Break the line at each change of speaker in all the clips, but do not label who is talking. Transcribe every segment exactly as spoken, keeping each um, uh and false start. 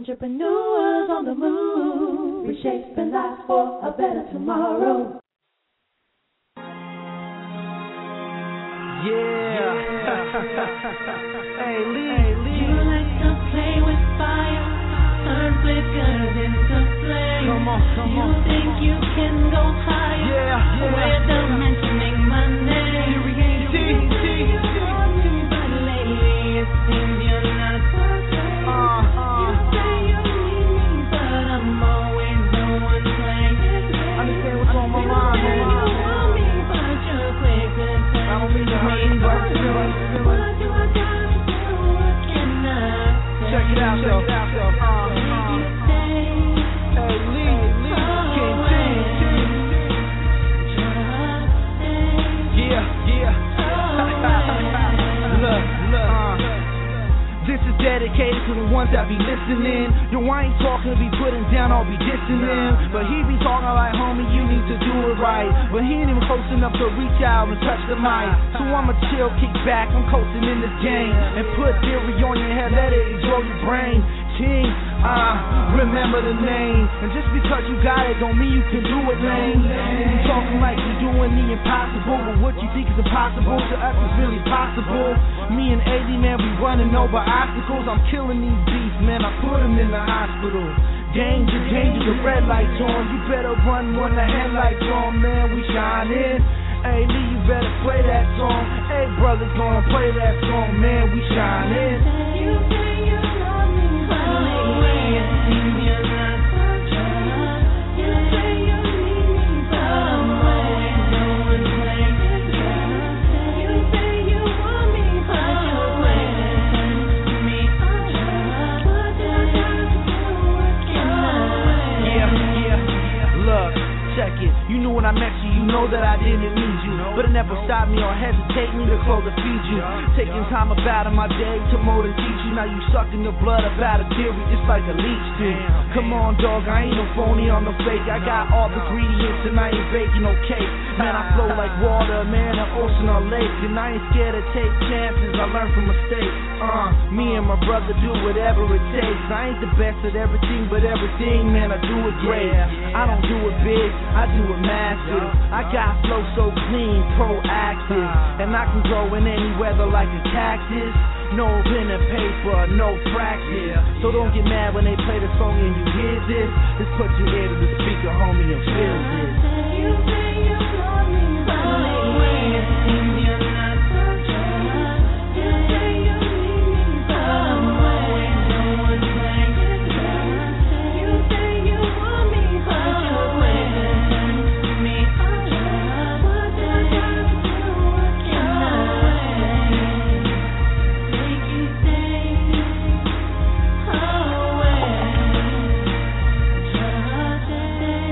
Entrepreneurs on the move, reshaping lives for a better tomorrow.
Yeah. Hey, Lee.
Hey, Lee. You like to play with fire, turn flickers into flames.
Come on, come
you
on.
You think you can go higher?
Yeah, yeah.
Without mentioning my name.
T, T, T.
But lately it seems you're not perfect. Uh, uh, you say you need me, but I'm always the one playing.
Understand what's on my mind, man.
You want me, but you're quick to say.
I don't mean to hurt you, but I'm feeling, feeling.
What do I gotta do? What can I say?
Check it out, though. Uh, uh. Hey, Lee, Lee, King T, T. Yeah, yeah. Look, look. Uh. This is dedicated to the ones that be listening. Yo, I ain't talking to be putting down, I'll be dissing them. But he be talking like, homie, you need to do it right. But he ain't even close enough to reach out and touch the mic. So I'ma chill, kick back, I'm coasting in this game. And put theory on your head, let it explode your brain. King, uh, remember the name. And just because you got it don't mean you can do it, lame. You talking like you're doing the impossible, but what you think is impossible to us is really possible. Me and A D, man, we running over obstacles. I'm killing these beasts, man, I put them in the hospital. Danger, danger, the red light's on. You better run when the headlights on, man, we shining. Hey, Lee, you better play that song. Hey, brothers, gonna play that song, man, we shining.
You say you love me, but lately it seems you're not touching. You say you need me, but I'm always the one playing. You say you want me, but you're waiting for me. What do I gotta do? What can I say?
Yeah, yeah, look, check it. You knew when I met you, you know that I didn't need you. But it never stopped me or hesitate me to close or feed you. Taking time about in my day to mold and teach you. Now you sucking the blood about a theory just like a leech do. Come on, dog, I ain't no phony or no fake. I got all the ingredients and I ain't baking no cake. Man, I flow like water, man, an ocean or lake. And I ain't scared to take chances, I learn from mistakes. Uh, me and my brother do whatever it takes. I ain't the best at everything, but everything, man, I do it great. I don't do it big, I do it massive. I got flow so clean, proactive, and I can grow in any weather like a cactus. No pen and paper, no practice. So don't get mad when they play the song and you hear this. Just put your ear to the speaker, homie, and feel this.
You say you love me, but lately it seems you're not touching. You say you need me, but I'm always the one playing. You say you want me, but you're waiting for me. What do I gotta do? What can I say? Make you stay away. Just stay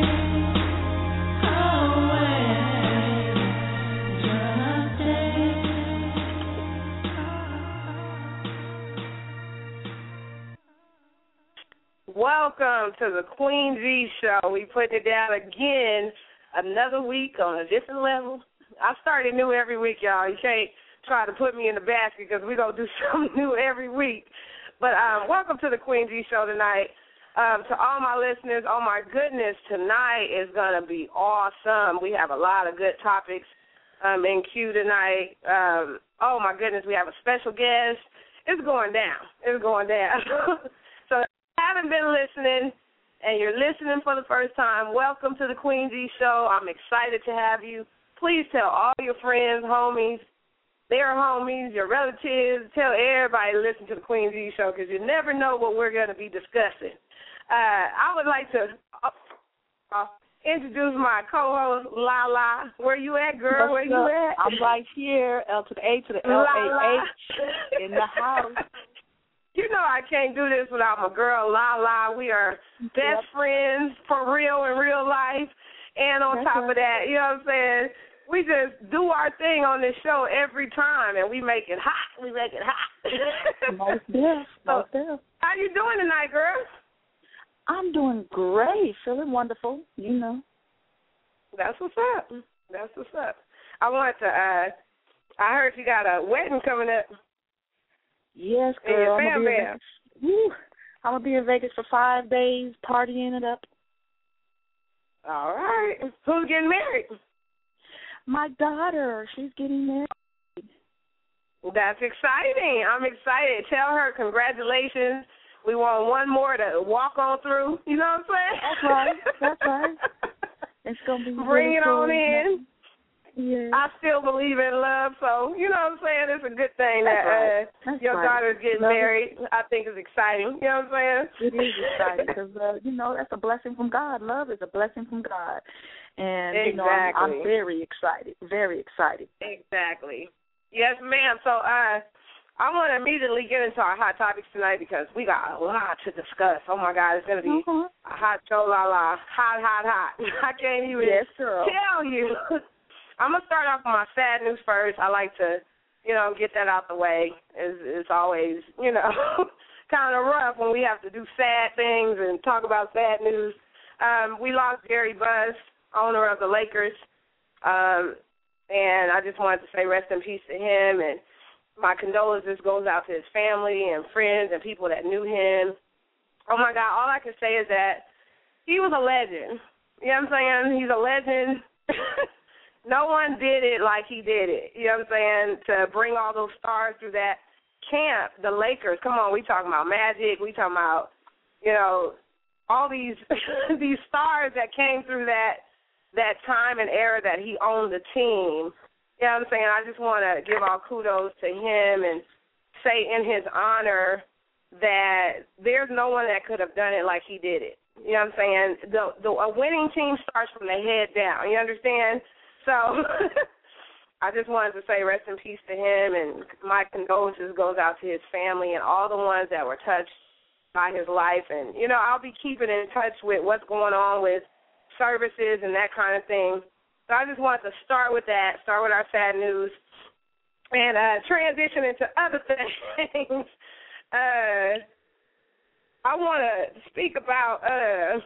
Welcome to the Queen Z Show. We put it down again, another week on a different level. I start new every week, y'all. You can't try to put me in the basket because we're going to do something new every week. But um, welcome to the Queen Z Show tonight. Um, to all my listeners, oh my goodness, tonight is going to be awesome. We have a lot of good topics um, in queue tonight. Um, oh my goodness, we have a special guest. It's going down. It's going down. So if you haven't been listening and you're listening for the first time, welcome to the Queen Z Show. I'm excited to have you. Please tell all your friends, homies, their homies, your relatives, tell everybody to listen to the Queen Z Show because you never know what we're going to be discussing. Uh, I would like to uh, uh, introduce my co-host, Lala. Where you at, girl? Where you at?
I'm right here, L to the A to the L A H in the house.
You know I can't do this without my girl, Lala. We are best yep. friends for real in real life. And on That's top right. of that, you know what I'm saying, we just do our thing on this show every time, and we make it hot. We make it hot.
Most deaf. Most deaf.
How you doing tonight, girl?
I'm doing great, feeling wonderful, you know.
That's what's up. That's what's up. I wanted to, uh, I heard you got a wedding coming up.
Yes, girl.
And your
I'm I'm gonna be in Vegas for five days, partying it up.
All right. Who's getting married?
My daughter, she's getting married.
That's exciting. I'm excited. Tell her congratulations. We want one more to walk on through. You know what I'm saying?
That's right. That's right. It's gonna be
bring
really
it
cool.
on in.
Yeah.
I still believe in love, so you know what I'm saying. It's a good thing
That's
that
right.
uh, your
right.
daughter's getting
love
married. It. I think it's exciting. You know what I'm saying?
It is exciting because uh, you know that's a blessing from God. Love is a blessing from God, and
exactly.
you know I'm, I'm very excited. Very excited.
Exactly. Yes, ma'am. So uh, I want to immediately get into our hot topics tonight because we got a lot to discuss. Oh my God, it's gonna be
uh-huh.
a hot show, la la, hot, hot, hot. I can't even
yes, girl.
tell you. I'm going to start off with my sad news first. I like to, you know, get that out the way. It's, it's always, you know, kind of rough when we have to do sad things and talk about sad news. Um, we lost Jerry Buss, owner of the Lakers, um, and I just wanted to say rest in peace to him, and my condolences goes out to his family and friends and people that knew him. Oh, my God, all I can say is that he was a legend. You know what I'm saying? He's a legend. No one did it like he did it, you know what I'm saying, to bring all those stars through that camp, the Lakers. Come on, we talking about Magic. We talking about, you know, all these these stars that came through that that time and era that he owned the team. You know what I'm saying? I just want to give all kudos to him and say in his honor that there's no one that could have done it like he did it. You know what I'm saying? The, the a winning team starts from the head down. You understand? So I just wanted to say rest in peace to him, and my condolences goes out to his family and all the ones that were touched by his life. And, you know, I'll be keeping in touch with what's going on with services and that kind of thing. So I just wanted to start with that, start with our sad news, and uh, transition into other things. uh, I want to speak about uh,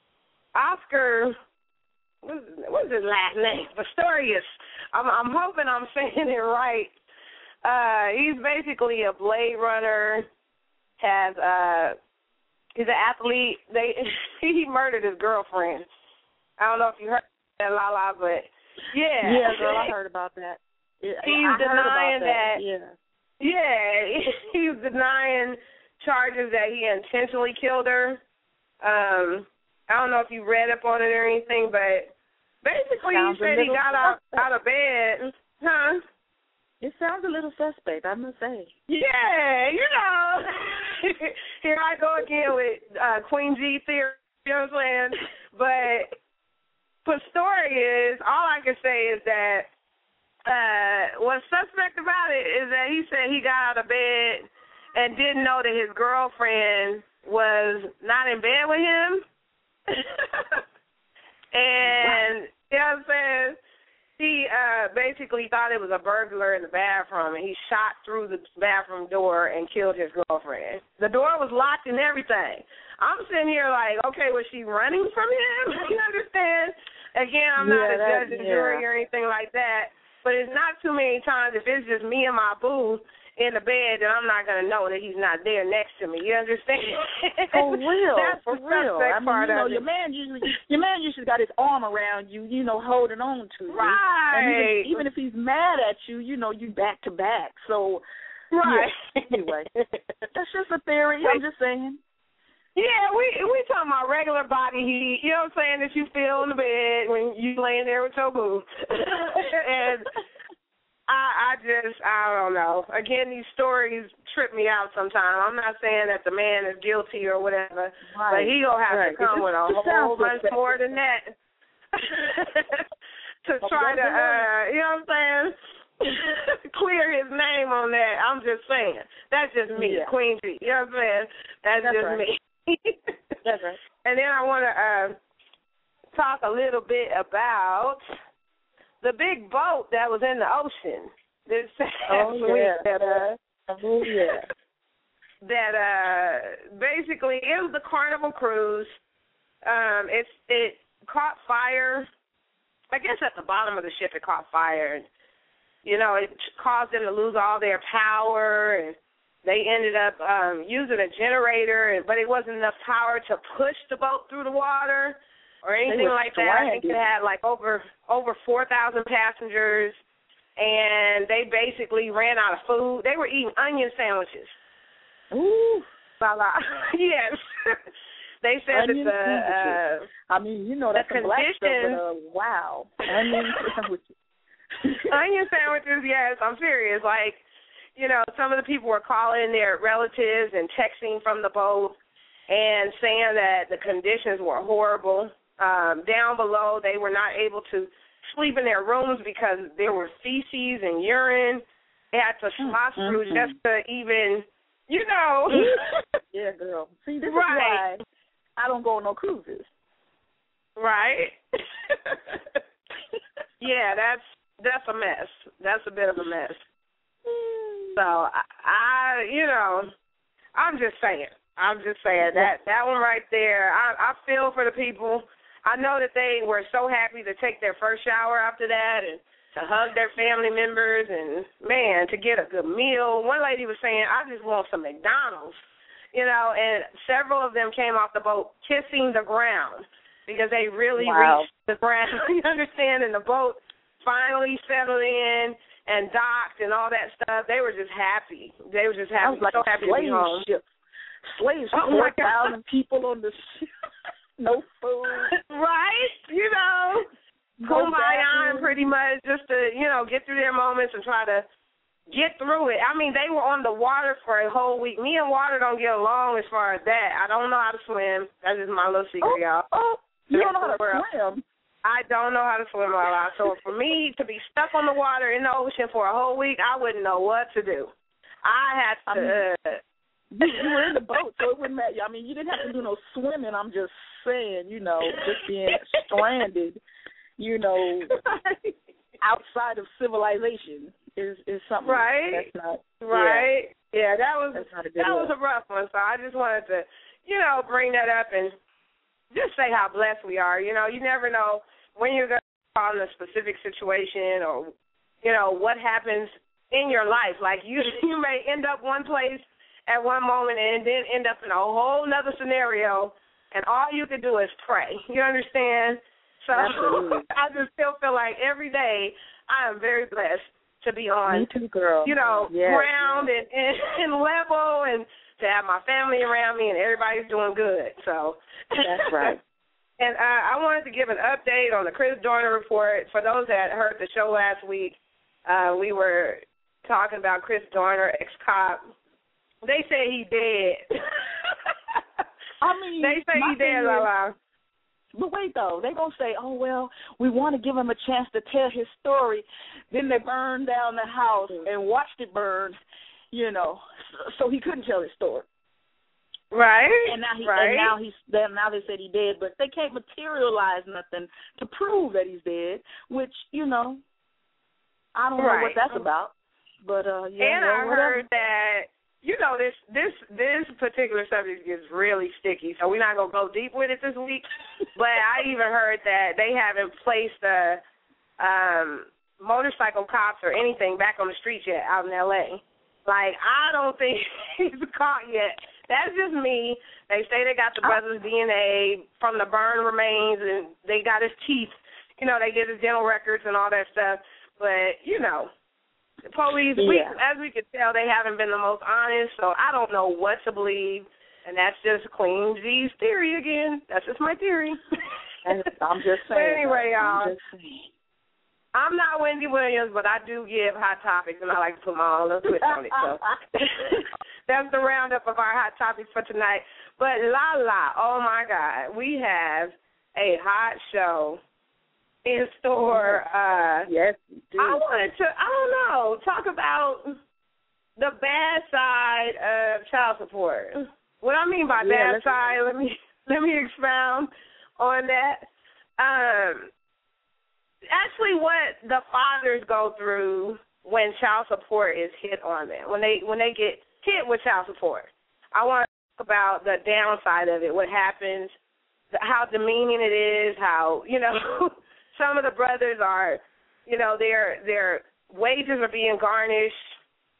Oscar. What's, what's his last name? Pistorius. I'm, I'm hoping I'm saying it right. Uh, he's basically a Blade Runner. Has uh, he's an athlete. They he murdered his girlfriend. I don't know if you heard that, Lala, but yeah,
yeah, girl, I heard about that. Yeah,
he's
I
denying
heard about that.
that.
Yeah,
yeah, he's denying charges that he intentionally killed her. Um. I don't know if you read up on it or anything, but basically
sounds
he said he got out, out of bed. Huh?
It sounds a little suspect, I must say.
Yeah, you know. Here I go again with uh, Queen G theory, you know what I'm saying? But Pistorius, all I can say is that uh, what's suspect about it is that he said he got out of bed and didn't know that his girlfriend was not in bed with him. And, you know what I'm saying, he uh, basically thought it was a burglar in the bathroom, and he shot through the bathroom door and killed his girlfriend. The door was locked and everything. I'm sitting here like, okay, was she running from him? You understand? Again, I'm not
yeah,
a judge
that,
or
yeah.
jury or anything like that, but it's not too many times if it's just me and my boo in the bed, then I'm not going to know that he's not there next to me. You understand?
For real,
That's
for
the
real. I mean,
part
you know,
of
your
it.
man usually, your man usually got his arm around you, you know, holding on to you.
Right.
And even, even if he's mad at you, you know, you back to back. So,
right.
Yeah. Anyway, that's just a theory. I'm just saying.
Yeah, we we talking about regular body heat. You know what I'm saying? That you feel in the bed when you laying there with your boo. And I, I just, I don't know. Again, these stories trip me out sometimes. I'm not saying that the man is guilty or whatever,
Right.
but he gonna have
right.
to come with a whole bunch more than that to try to, uh, you know what I'm saying, clear his name on that. I'm just saying. That's just me,
Yeah.
Queen G. You know what I'm saying? That's,
That's
just
right.
me.
That's right.
And then I want to uh, talk a little bit about the big boat that was in the ocean this
Oh,
week
yeah.
that uh
Oh, yeah.
that uh basically it was the Carnival cruise. Um, it's it caught fire. I guess at the bottom of the ship it caught fire, and you know it caused them to lose all their power, and they ended up um, using a generator, but it wasn't enough power to push the boat through the water or anything like that. I think it had like over over four thousand passengers, and they basically ran out of food. They were eating onion sandwiches.
Ooh.
Yes. They said
onion
that the, uh,
I mean, you know, that's
the
some black stuff, but,
conditions,
uh, wow. Onion sandwiches.
onion sandwiches, yes, I'm serious. Like, you know, some of the people were calling their relatives and texting from the boat and saying that the conditions were horrible. Um, down below, they were not able to sleep in their rooms because there were feces and urine. They had to slosh mm-hmm. through just to even, you know.
Yeah, girl. See, this
right.
is why I don't go on no cruises.
Right. Yeah, that's that's a mess. That's a bit of a mess. So I, I, you know, I'm just saying. I'm just saying that that one right there. I, I feel for the people. I know that they were so happy to take their first shower after that and to hug their family members and, man, to get a good meal. One lady was saying, I just want some McDonald's. You know, and several of them came off the boat kissing the ground because they really
wow.
reached the ground. You understand? And the boat finally settled in and docked and all that stuff. They were just happy. They were just happy.
Like
so happy to be home.
Ship. Slaves,
oh
four thousand people on the ship. No food.
Right? You know, kumbaya pretty much just to, you know, get through their moments and try to get through it. I mean, they were on the water for a whole week. Me and water don't get along as far as that. I don't know how to swim. That's just my little secret,
oh,
y'all.
Oh, you don't know how to swim?
I don't know how to swim all out. So for me to be stuck on the water in the ocean for a whole week, I wouldn't know what to do. I had to.
I mean,
uh,
you, you were in the boat, so it wouldn't matter. I mean, you didn't have to do no swimming. I'm just saying, you know, just being stranded, you know, outside of civilization. Is, is something
right,
that's not
right. Yeah, yeah that was
that's not a
that
good
was a rough one. So I just wanted to, you know, bring that up and just say how blessed we are. You know, you never know when you're going to fall in a specific situation or, you know, what happens in your life. Like you, you may end up one place at one moment and then end up in a whole nother scenario, and all you can do is pray. You understand? So I just still feel like every day I am very blessed to be on,
Me too, girl.
you know,
yes.
ground and, and, and level, and to have my family around me, and everybody's doing good. So
that's right.
And uh, I wanted to give an update on the Chris Dorner report. For those that heard the show last week, uh, we were talking about Chris Dorner, ex-cop. They say he dead.
I mean,
they say he dead, Lala.
But wait, though. They're going to say, oh, well, we want to give him a chance to tell his story. Then they burned down the house and watched it burn, you know, so he couldn't tell his story.
Right.
And now he
right.
and now he's now they said he dead, but they can't materialize nothing to prove that he's dead, which, you know, I don't
right.
know what that's about. But uh yeah,
and
well,
I
whatever.
heard that you know, this this this particular subject is really sticky, so we're not gonna go deep with it this week. But I even heard that they haven't placed the um motorcycle cops or anything back on the streets yet out in L A. Like, I don't think he's caught yet. That's just me. They say they got the brother's D N A from the burn remains, and they got his teeth. You know, they get his dental records and all that stuff. But, you know, the police, yeah. we, as we can tell, they haven't been the most honest, so I don't know what to believe. And that's just Queen G's theory again. That's just my theory.
I'm just saying.
But anyway, y'all.
I'm just saying.
I'm not Wendy Williams, but I do give hot topics, and I like to put my own little twist on it. So that's the roundup of our hot topics for tonight. But la la, oh my God, we have a hot show in store. Uh,
yes, we do.
I wanted to, I don't know, talk about the bad side of child support. What I mean by
yeah,
bad side, let me let me expound on that. Um. Actually, what the fathers go through when child support is hit on them, when they when they get hit with child support. I want to talk about the downside of it, what happens, how demeaning it is, how, you know, some of the brothers are, you know, their their wages are being garnished,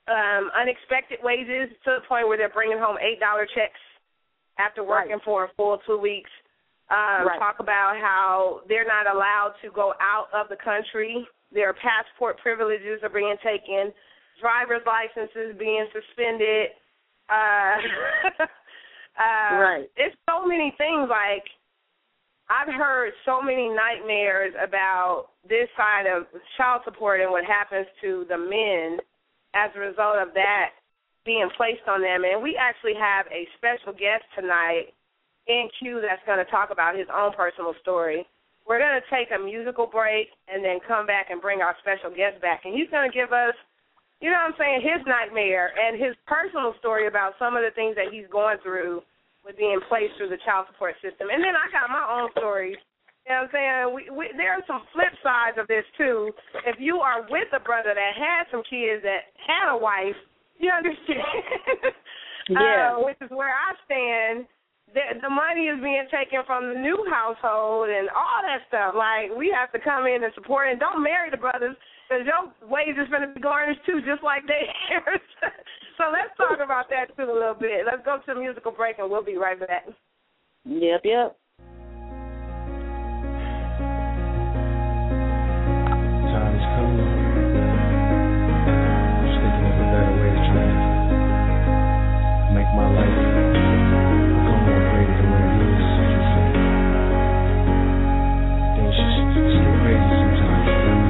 um, unexpected wages to the point where they're bringing home eight dollar checks after working
right.
for a full two weeks. Um,
right.
Talk about how they're not allowed to go out of the country. Their passport privileges are being taken, driver's licenses being suspended. Uh, uh,
right.
It's so many things. Like, I've heard so many nightmares about this side of child support and what happens to the men as a result of that being placed on them. And we actually have a special guest tonight in Q that's going to talk about his own personal story. We're going to take a musical break and then come back and bring our special guest back. And he's going to give us, you know what I'm saying, his nightmare and his personal story about some of the things that he's going through with being placed through the child support system. And then I got my own stories. You know what I'm saying? We, we, there are some flip sides of this, too. If you are with a brother that had some kids that had a wife, you understand?
Yeah.
uh, which is where I stand. The, the money is being taken from the new household and all that stuff. Like, we have to come in and support. And don't marry the brothers because your wages going to be garnished, too, just like theirs. So let's talk about that, too, a little bit. Let's go to a musical break, and we'll be right back.
Yep, yep.
Time is coming. Just thinking of a better way to try to make my life become more greater than what it is. I can say. Things just seem crazy sometimes.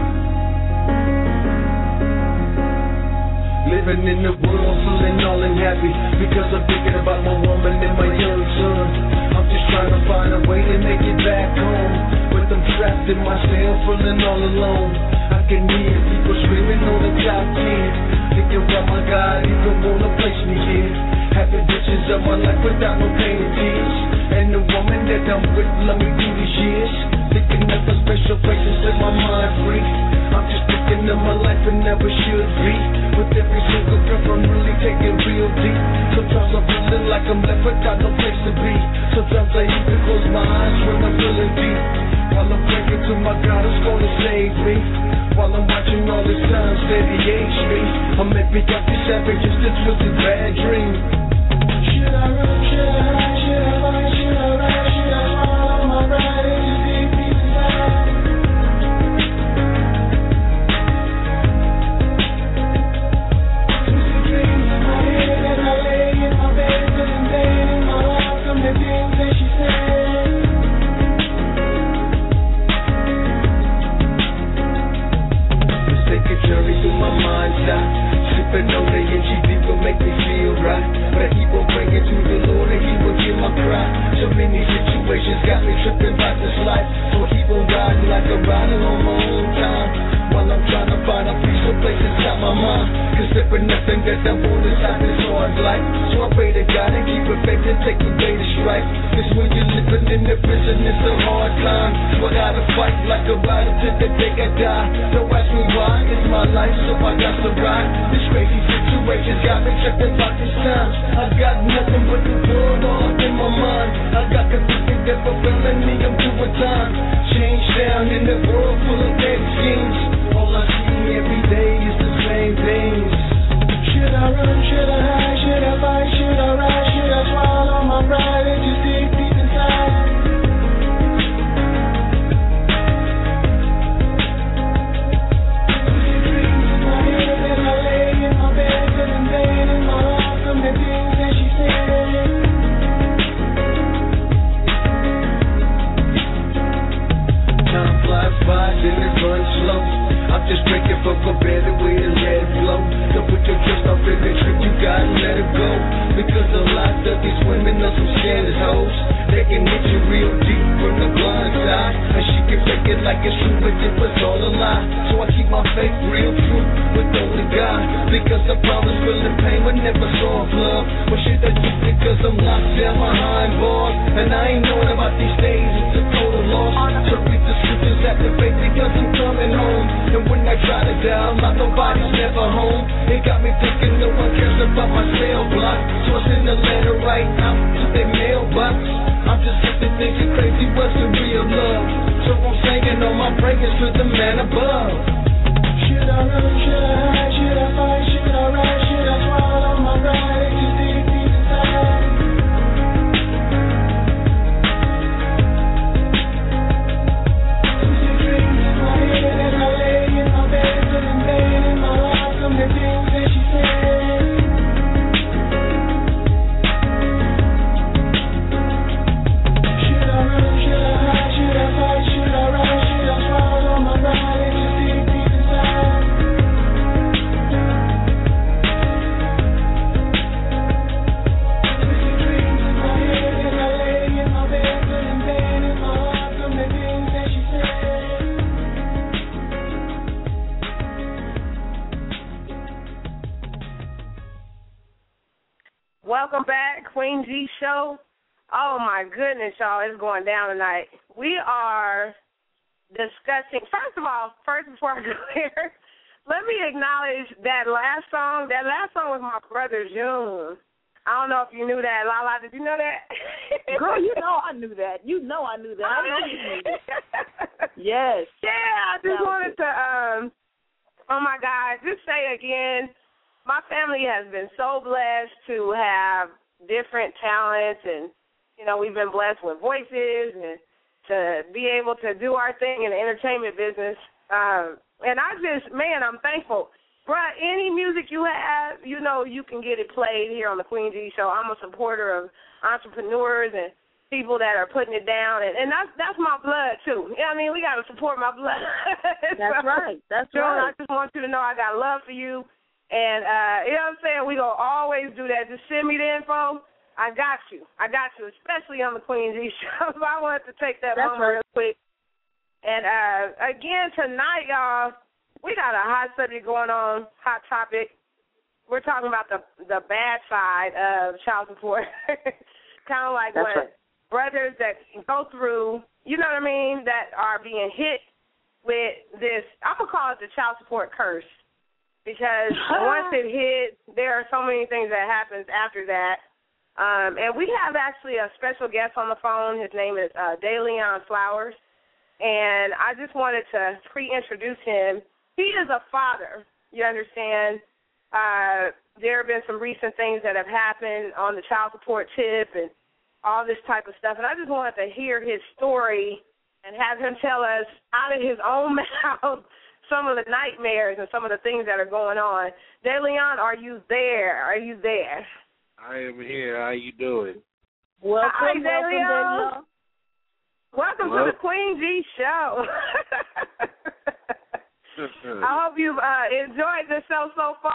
Living in the world, feeling all unhappy because I'm thinking about my woman and my young son. I'm just trying to find a way to make it back home, but I'm trapped in my cell, feeling all alone. I can hear people screaming on the top ten, thinking about my God, he don't wanna place me here. Having visions of my life without no pain and tears, and the woman that I'm with love me through these years. Thinking of a special place to set my mind free. I'm just thinking of my life and never should be. With every single breath I'm really taking real deep. Sometimes I'm feeling like I'm left without no place to be. Sometimes I even close my eyes when I'm feeling deep. While I'm praying to my God who's gonna save me. While I'm watching all this time steady age me. I'm maybe got this savage, just a twisted bad dream. Should I run, should I hide, should I fight, should I ride, should I fall on my ride? It's just deep, deep inside. Twisted dreams in my head as I lay in my bed, feeling dead in my heart from the things that she said. Let's take a journey through my mind's eye. Sipping on the N G D will make me feel right. But I keep on praying to the Lord and he will hear my cry. So many situations got me tripping about this life. So I keep on riding like I'm riding on my own time. While I'm trying to find a peaceful place inside my mind. Cause there ain't nothing that I want inside this hard life. So I pray to God and keep it faith and take the latest stripe. Cause when you're living in the prison it's a hard time. So I gotta fight like a rider till the day I die. Don't ask me why, it's my life so I got to ride. This crazy situation's got me tripping about this time. I got nothing but the world all up in my mind. I got conflicting that fulfilling me, I'm doing time. Change down in the world full of dead schemes. All I see every day is the same things. Should I run, should I hide, should I fight, should I ride, should I swallow my pride and just dig deep inside? I'm just breaking for a better way to let it flow. Don't put your trust off in the trick, you gotta let it go. Because a lot of these women are some scandalous hoes. They can hit you real deep from the blind side. And she can fake it like it's true, but it was all a lie. So I keep my faith real true with only God. Because I promise feeling pain would never solve love. But shit I do because I'm locked down behind bars. And I ain't knowing about these days, it's a total loss. So read the scriptures at the faith because I'm coming home. And when I try to down, like nobody's never home. It got me thinking no one cares about my cell block. So I send a letter right out to their mailbox. I'm just thinking things are crazy, wasn't real love. So I'm singing all my prayers to the man above. Should I run, should I hide, should I fight, should I ride, should
Welcome back, Queen G Show. Oh, my goodness, y'all, it's going down tonight. We are discussing, first of all, first before I go there, let me acknowledge that last song. That last song was my brother June. I don't know if you knew that. Lala, did you know that?
Girl, you know I knew that. You know I knew that. I know you knew that. Yes.
Yeah, I just wanted to, um, oh, my God, just say again, my family has been so blessed to have different talents, and, you know, we've been blessed with voices and to be able to do our thing in the entertainment business. Um, and I just, man, I'm thankful. Bruh, any music you have, you know, you can get it played here on the Queen G Show. I'm a supporter of entrepreneurs and people that are putting it down, and, and that's that's my blood, too. You know what I mean? We got to support my blood.
That's so, right. That's
Joan,
right.
I just want you to know I got love for you. And, uh, you know what I'm saying? We going to always do that. Just send me the info. I got you. I got you, especially on the Queen G Show. I wanted to take that
that's
moment
right.
real quick. And, uh, again, tonight, y'all, we got a hot subject going on, hot topic. We're talking about the the bad side of child support. Kind of like
That's
what
right.
brothers that go through, you know what I mean, that are being hit with this, I'm going to call it the child support curse. Because once it hits, there are so many things that happens after that. Um, and we have actually a special guest on the phone. His name is uh, DeLeon Flowers. And I just wanted to pre-introduce him. He is a father, you understand. Uh, there have been some recent things that have happened on the child support tip and all this type of stuff. And I just wanted to hear his story and have him tell us out of his own mouth some of the nightmares and some of the things that are going on. DeLeon, are you there? Are you there?
I am here. How you doing?
Welcome,
Hi,
welcome,
DeLeon.
DeLeon.
Welcome
Hello?
to the Queen G Show. I hope you've uh, enjoyed the show so far.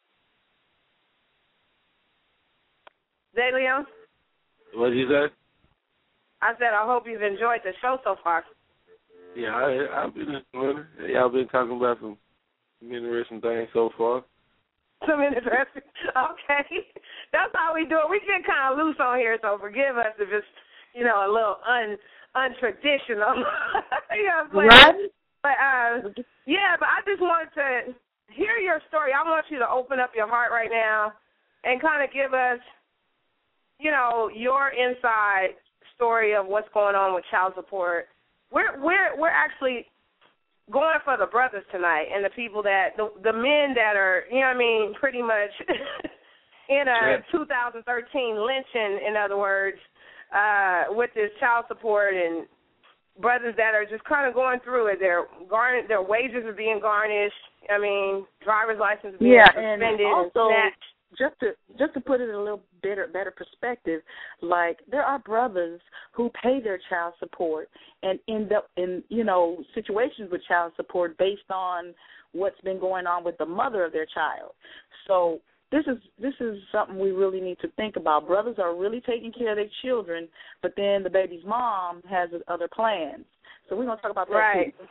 DeLeon?
What did you say?
I said I hope you've enjoyed the show so far.
Yeah, I, I've been enjoying it. Y'all been talking about some interesting things so far.
Some interesting. Okay. That's how we do it. We get kind of loose on here, so forgive us if it's, you know, a little un untraditional. You know what I'm saying?
Right?
But, uh, yeah, but I just wanted to hear your story. I want you to open up your heart right now and kind of give us, you know, your inside story of what's going on with child support. We're we're we're actually going for the brothers tonight and the people that the the men that are, you know what I mean, pretty much in a two thousand thirteen lynching, in other words, uh, with this child support, and brothers that are just kind of going through it. Their garn their wages are being garnished. I mean, driver's license being
Yeah,
suspended
and also,
and snatched.
just to just to put it in a little better better perspective, like there are brothers who pay their child support and end up in, you know, situations with child support based on what's been going on with the mother of their child. So this is this is something we really need to think about. Brothers are really taking care of their children, but then the baby's mom has other plans. So we're gonna talk about that
Right.
too.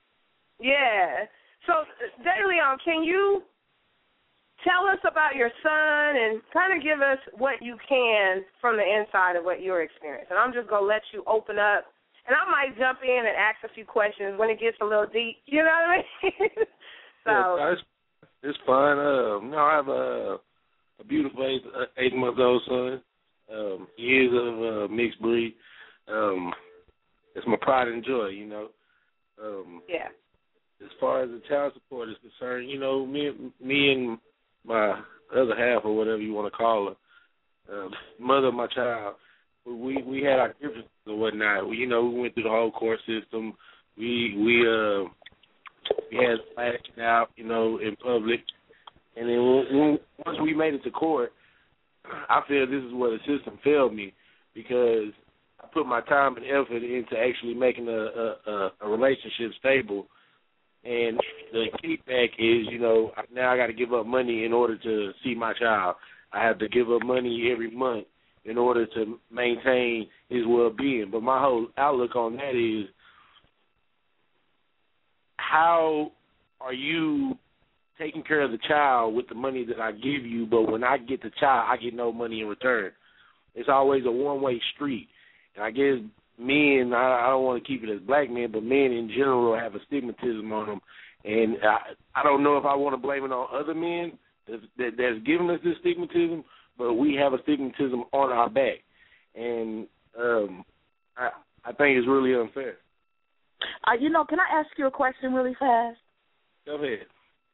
Yeah. So, DeLeon, can you tell us about your son and kind of give us what you can from the inside of what you're experiencing? I'm just going to let you open up, and I might jump in and ask a few questions when it gets a little deep. You know what I mean? So
Yeah, it's, it's fine. Um, no, I have a, a beautiful eight, uh, eight-month-old son. Um, he is of uh, mixed breed. Um, it's my pride and joy, you know. Um,
yeah.
As far as the child support is concerned, you know, me, me and my other half, or whatever you want to call her, uh, mother of my child, we we had our differences and whatnot. We, you know, we went through the whole court system. We we uh we had lashing out, you know, in public, and then when, when, once we made it to court, I feel this is where the system failed me, because I put my time and effort into actually making a a, a relationship stable. And the kickback is, you know, now I got to give up money in order to see my child. I have to give up money every month in order to maintain his well-being. But my whole outlook on that is, how are you taking care of the child with the money that I give you, but when I get the child, I get no money in return. It's always a one-way street. And I guess men, I, I don't want to keep it as black men, but men in general have a stigmatism on them. And I, I don't know if I want to blame it on other men that, that, that's giving us this stigmatism, but we have a stigmatism on our back. And um, I, I think it's really unfair.
Uh, you know, can I ask you a question really fast?
Go ahead.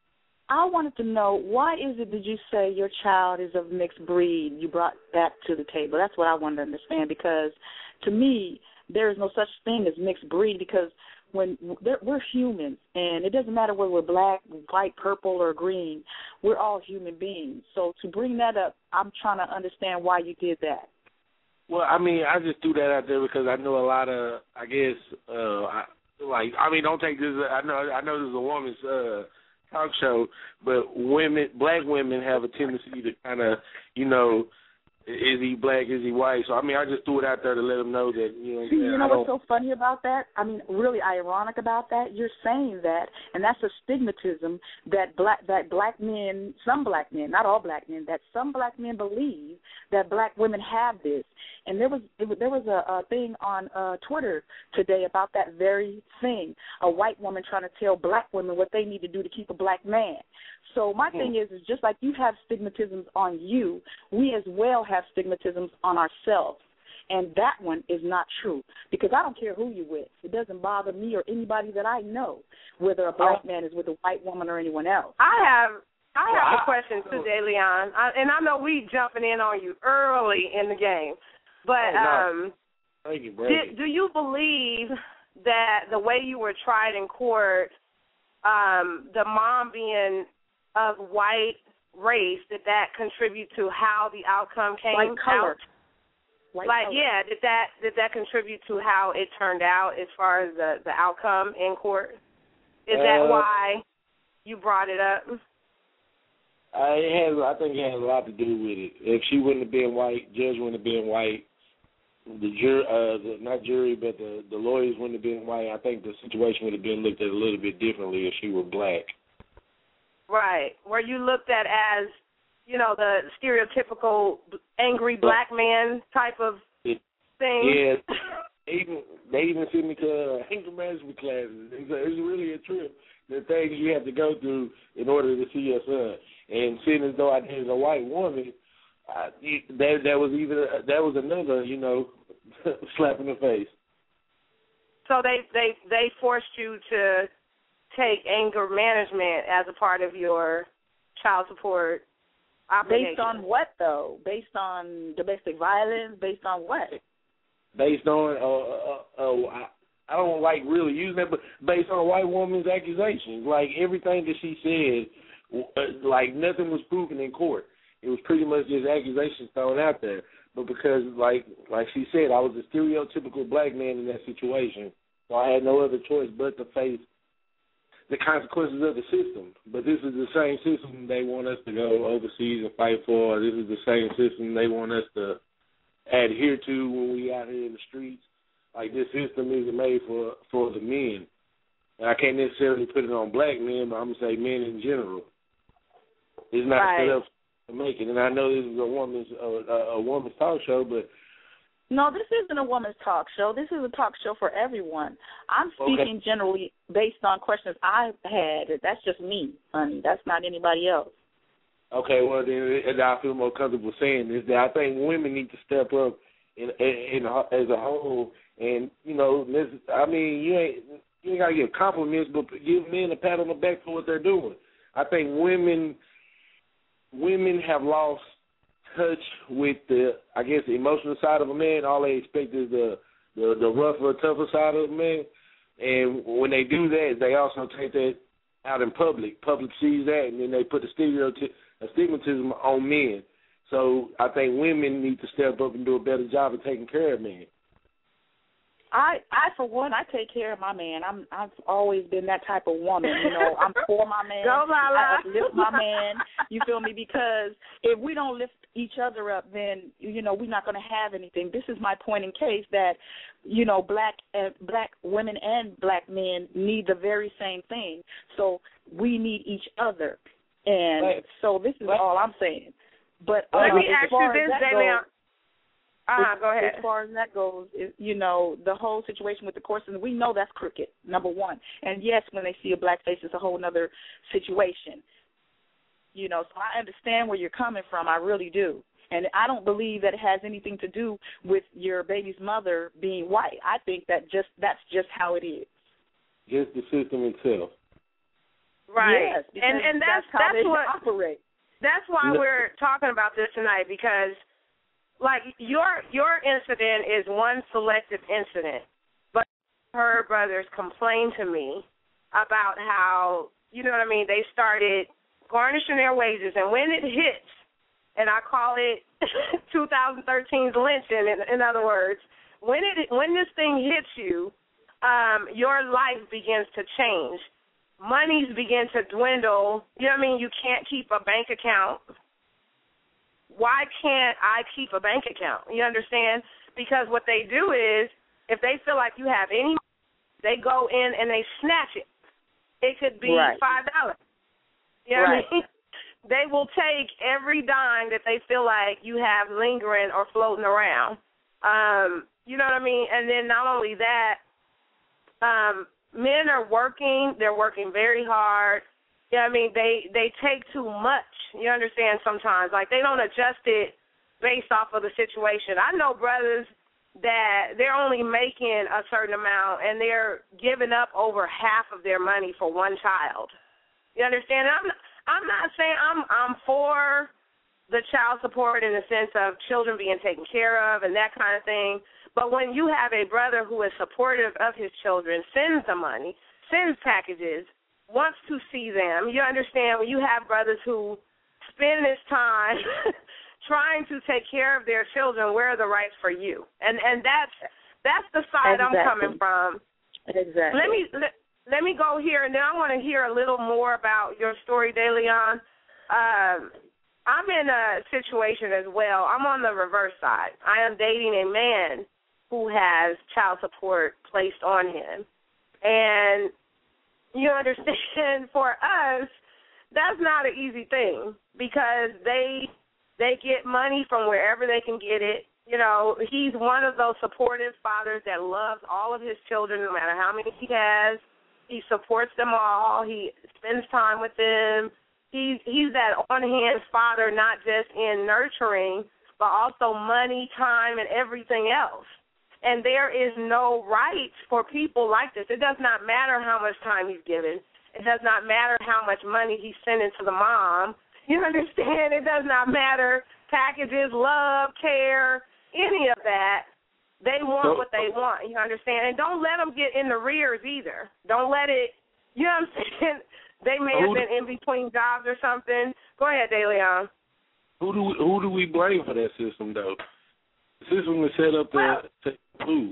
I wanted to know, why is it that you say your child is of mixed breed? You brought that to the table. That's what I wanted to understand, because to me, there is no such thing as mixed breed, because when we're humans, and it doesn't matter whether we're black, white, purple, or green, we're all human beings. So to bring that up, I'm trying to understand why you did that.
Well, I mean, I just threw that out there because I know a lot of, I guess, uh, I, like, I mean, don't take this, I know, I know this is a woman's uh, talk show, but women, black women have a tendency to kind of, you know, is he black, is he white? So, I mean, I just threw it out there to let them know that, you know.
See, you know what's so funny about that? I mean, really ironic about that? You're saying that, and that's a stigmatism that black that black men, some black men, not all black men, that some black men believe that black women have this. And there was it, there was a, a thing on uh, Twitter today about that very thing, a white woman trying to tell black women what they need to do to keep a black man. So my thing is, is just like you have stigmatisms on you, we as well have stigmatisms on ourselves. And that one is not true, because I don't care who you're with. It doesn't bother me or anybody that I know, whether a black man is with a white woman or anyone else.
I have I have a question too, DeLeon, I, and I know we jumping in on you early in the game, but
oh, no.
um,
Thank you,
did, do you believe that the way you were tried in court, um, the mom being of white race, did that contribute to how the outcome came
White color.
out?
White
like,
color.
yeah, did that did that contribute to how it turned out as far as the, the outcome in court? Is
uh,
that why you brought it up?
Uh, it has. I think it has a lot to do with it. If she wouldn't have been white, judge wouldn't have been white, the jury, uh, the, not jury, but the, the lawyers wouldn't have been white. I think the situation would have been looked at a little bit differently if she were black.
Right, where you looked at as, you know, the stereotypical angry black man type of
it,
thing.
Yeah, even they even sent me to uh, anger management classes. It's, a, it's really a trip. The things you have to go through in order to see your son, and seeing as though I did as a white woman, I, that that was even that was another, you know, slap in the face.
So they they they forced you to take anger management as a part of your child support obligation.
Based on what, though? Based on domestic violence? Based on what?
Based on, uh, uh, uh, I, I don't like really using that, but based on a white woman's accusations. Like, everything that she said, uh, like, nothing was proven in court. It was pretty much just accusations thrown out there. But because, like like she said, I was a stereotypical black man in that situation, so I had no other choice but to face the consequences of the system. But this is the same system they want us to go overseas and fight for. This is the same system they want us to adhere to when we out here in the streets. Like, this system isn't made for, for the men. And I can't necessarily put it on black men, but I'm going to say men in general. It's not
right.
set up to make it. And I know this is a woman's, uh, a woman's talk show, but
no, this isn't a woman's talk show. This is a talk show for everyone. I'm speaking okay. generally based on questions I've had. That's just me, honey. That's not anybody else.
Okay, well, then I feel more comfortable saying this, that I think women need to step up in, in, in as a whole. And, you know, I mean, you ain't, you ain't got to give compliments, but give men a pat on the back for what they're doing. I think women women have lost touch with the, I guess, the emotional side of a man. All they expect is the, the, the rougher, tougher side of a man. And when they do that, they also take that out in public. Public sees that, and then they put the stereotype, a stigmatism on men. So I think women need to step up and do a better job of taking care of men.
I, I for one, I take care of my man. I'm, I've always been that type of woman. You know, I'm for my man.
Go, Lala.
I uplift my man. You feel me? Because if we don't lift each other up, then you know we're not going to have anything. This is my point in case that you know black uh, black women and black men need the very same thing. So we need each other. And
Right.
so this is
Right.
all I'm saying. But uh,
Let me
as
ask you
far
this,
as that
Damian.
goes,
Uh-huh,
as,
go ahead.
as far as that goes, is, you know, the whole situation with the courses, we know that's crooked, number one. And, yes, when they see a black face, it's a whole other situation. You know, so I understand where you're coming from. I really do. And I don't believe that it has anything to do with your baby's mother being white. I think that just that's just how it is.
Just the system itself.
Right.
Yes,
and and that's
that's how
that's
they
what
operate.
that's why
No.
we're talking about this tonight, because like your your incident is one selective incident, but her brothers complained to me about how, you know what I mean, they started garnishing their wages, and when it hits, and I call it twenty thirteen's lynching, in, in other words, when it when this thing hits you, um, your life begins to change. Monies begin to dwindle. You know what I mean? You can't keep a bank account. Why can't I keep a bank account? You understand? Because what they do is, if they feel like you have any, they go in and they snatch it. It could be
Right.
five dollars. You know
Right.
what I mean? They will take every dime that they feel like you have lingering or floating around. Um, you know what I mean? And then not only that, um, men are working. They're working very hard. You know what I mean? They they take too much. You understand sometimes. Like, they don't adjust it based off of the situation. I know brothers that they're only making a certain amount, and they're giving up over half of their money for one child. You understand? I'm not, I'm not saying I'm I'm for the child support in the sense of children being taken care of and that kind of thing. But when you have a brother who is supportive of his children, sends the money, sends packages, wants to see them, you understand, when you have brothers who spend this time trying to take care of their children, where are the rights for you? And and that's that's the side
Exactly.
I'm coming from.
Exactly.
Let me let, let me go here, and then I want to hear a little more about your story, DeLeon. Um, I'm in a situation as well. I'm on the reverse side. I am dating a man who has child support placed on him. And you understand, for us, that's not an easy thing, because they they get money from wherever they can get it. You know, he's one of those supportive fathers that loves all of his children no matter how many he has. He supports them all. He spends time with them. He's, he's that on-hand father, not just in nurturing, but also money, time, and everything else. And there is no right for people like this. It does not matter how much time he's given. It does not matter how much money he's sending to the mom. You understand? It does not matter packages, love, care, any of that. They want
So-
what they want. You understand? And don't let them get in the rears either. Don't let it, you know what I'm saying? They may have
Who-
been in between jobs or something. Go ahead, DeLeon.
Who do we, who do we blame for that system, though? The system is set up to
Well-
take food.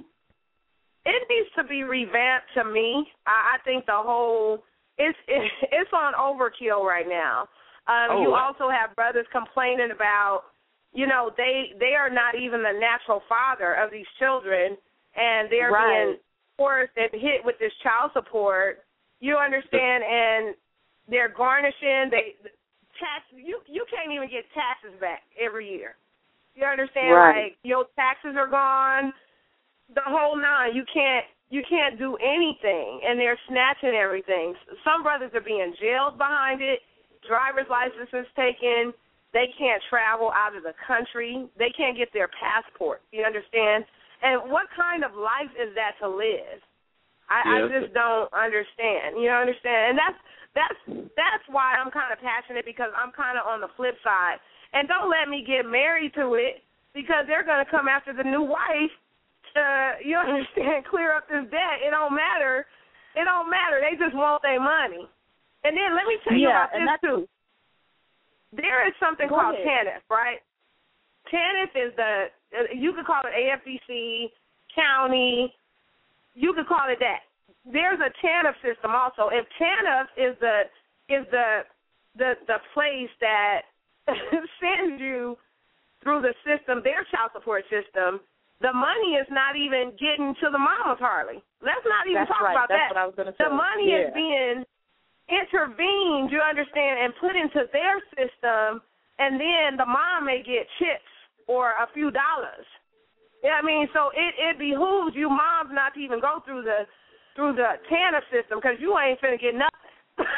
It needs to be revamped to me. I, I think the whole it's it, it's on overkill right now. Um,
Oh.
You also have brothers complaining about, you know, they they are not even the natural father of these children, and they're
Right.
being forced and hit with this child support. You understand? And they're garnishing. They tax. You you can't even get taxes back every year. You understand?
Right.
Like, your taxes are gone. The whole nine. You can't you can't do anything, and they're snatching everything. Some brothers are being jailed behind it. Driver's licenses taken. They can't travel out of the country. They can't get their passport. You understand? And what kind of life is that to live? I, I
Yes.
just don't understand. You know, understand? And that's that's that's why I'm kind of passionate, because I'm kind of on the flip side. And don't let me get married to it, because they're going to come after the new wife to, you understand, clear up this debt. It don't matter. It don't matter. They just want their money. And then let me tell you
Yeah,
about
and
this,
that's-
too. There is something
Go
called
ahead.
TANF, right? TANF is the, you could call it A F D C, county, you could call it that. There's a TANF system also. If TANF is the is the the the place that sends you through the system, their child support system, the money is not even getting to the mamas hardly. Let's not even
That's
talk
right.
about
That's
that.
what I was going to say.
The money
yeah.
is being intervened, you understand, and put into their system, and then the mom may get chips or a few dollars. You know what I mean? So it, it behooves you moms not to even go through the through the TANF system because you ain't finna get nothing.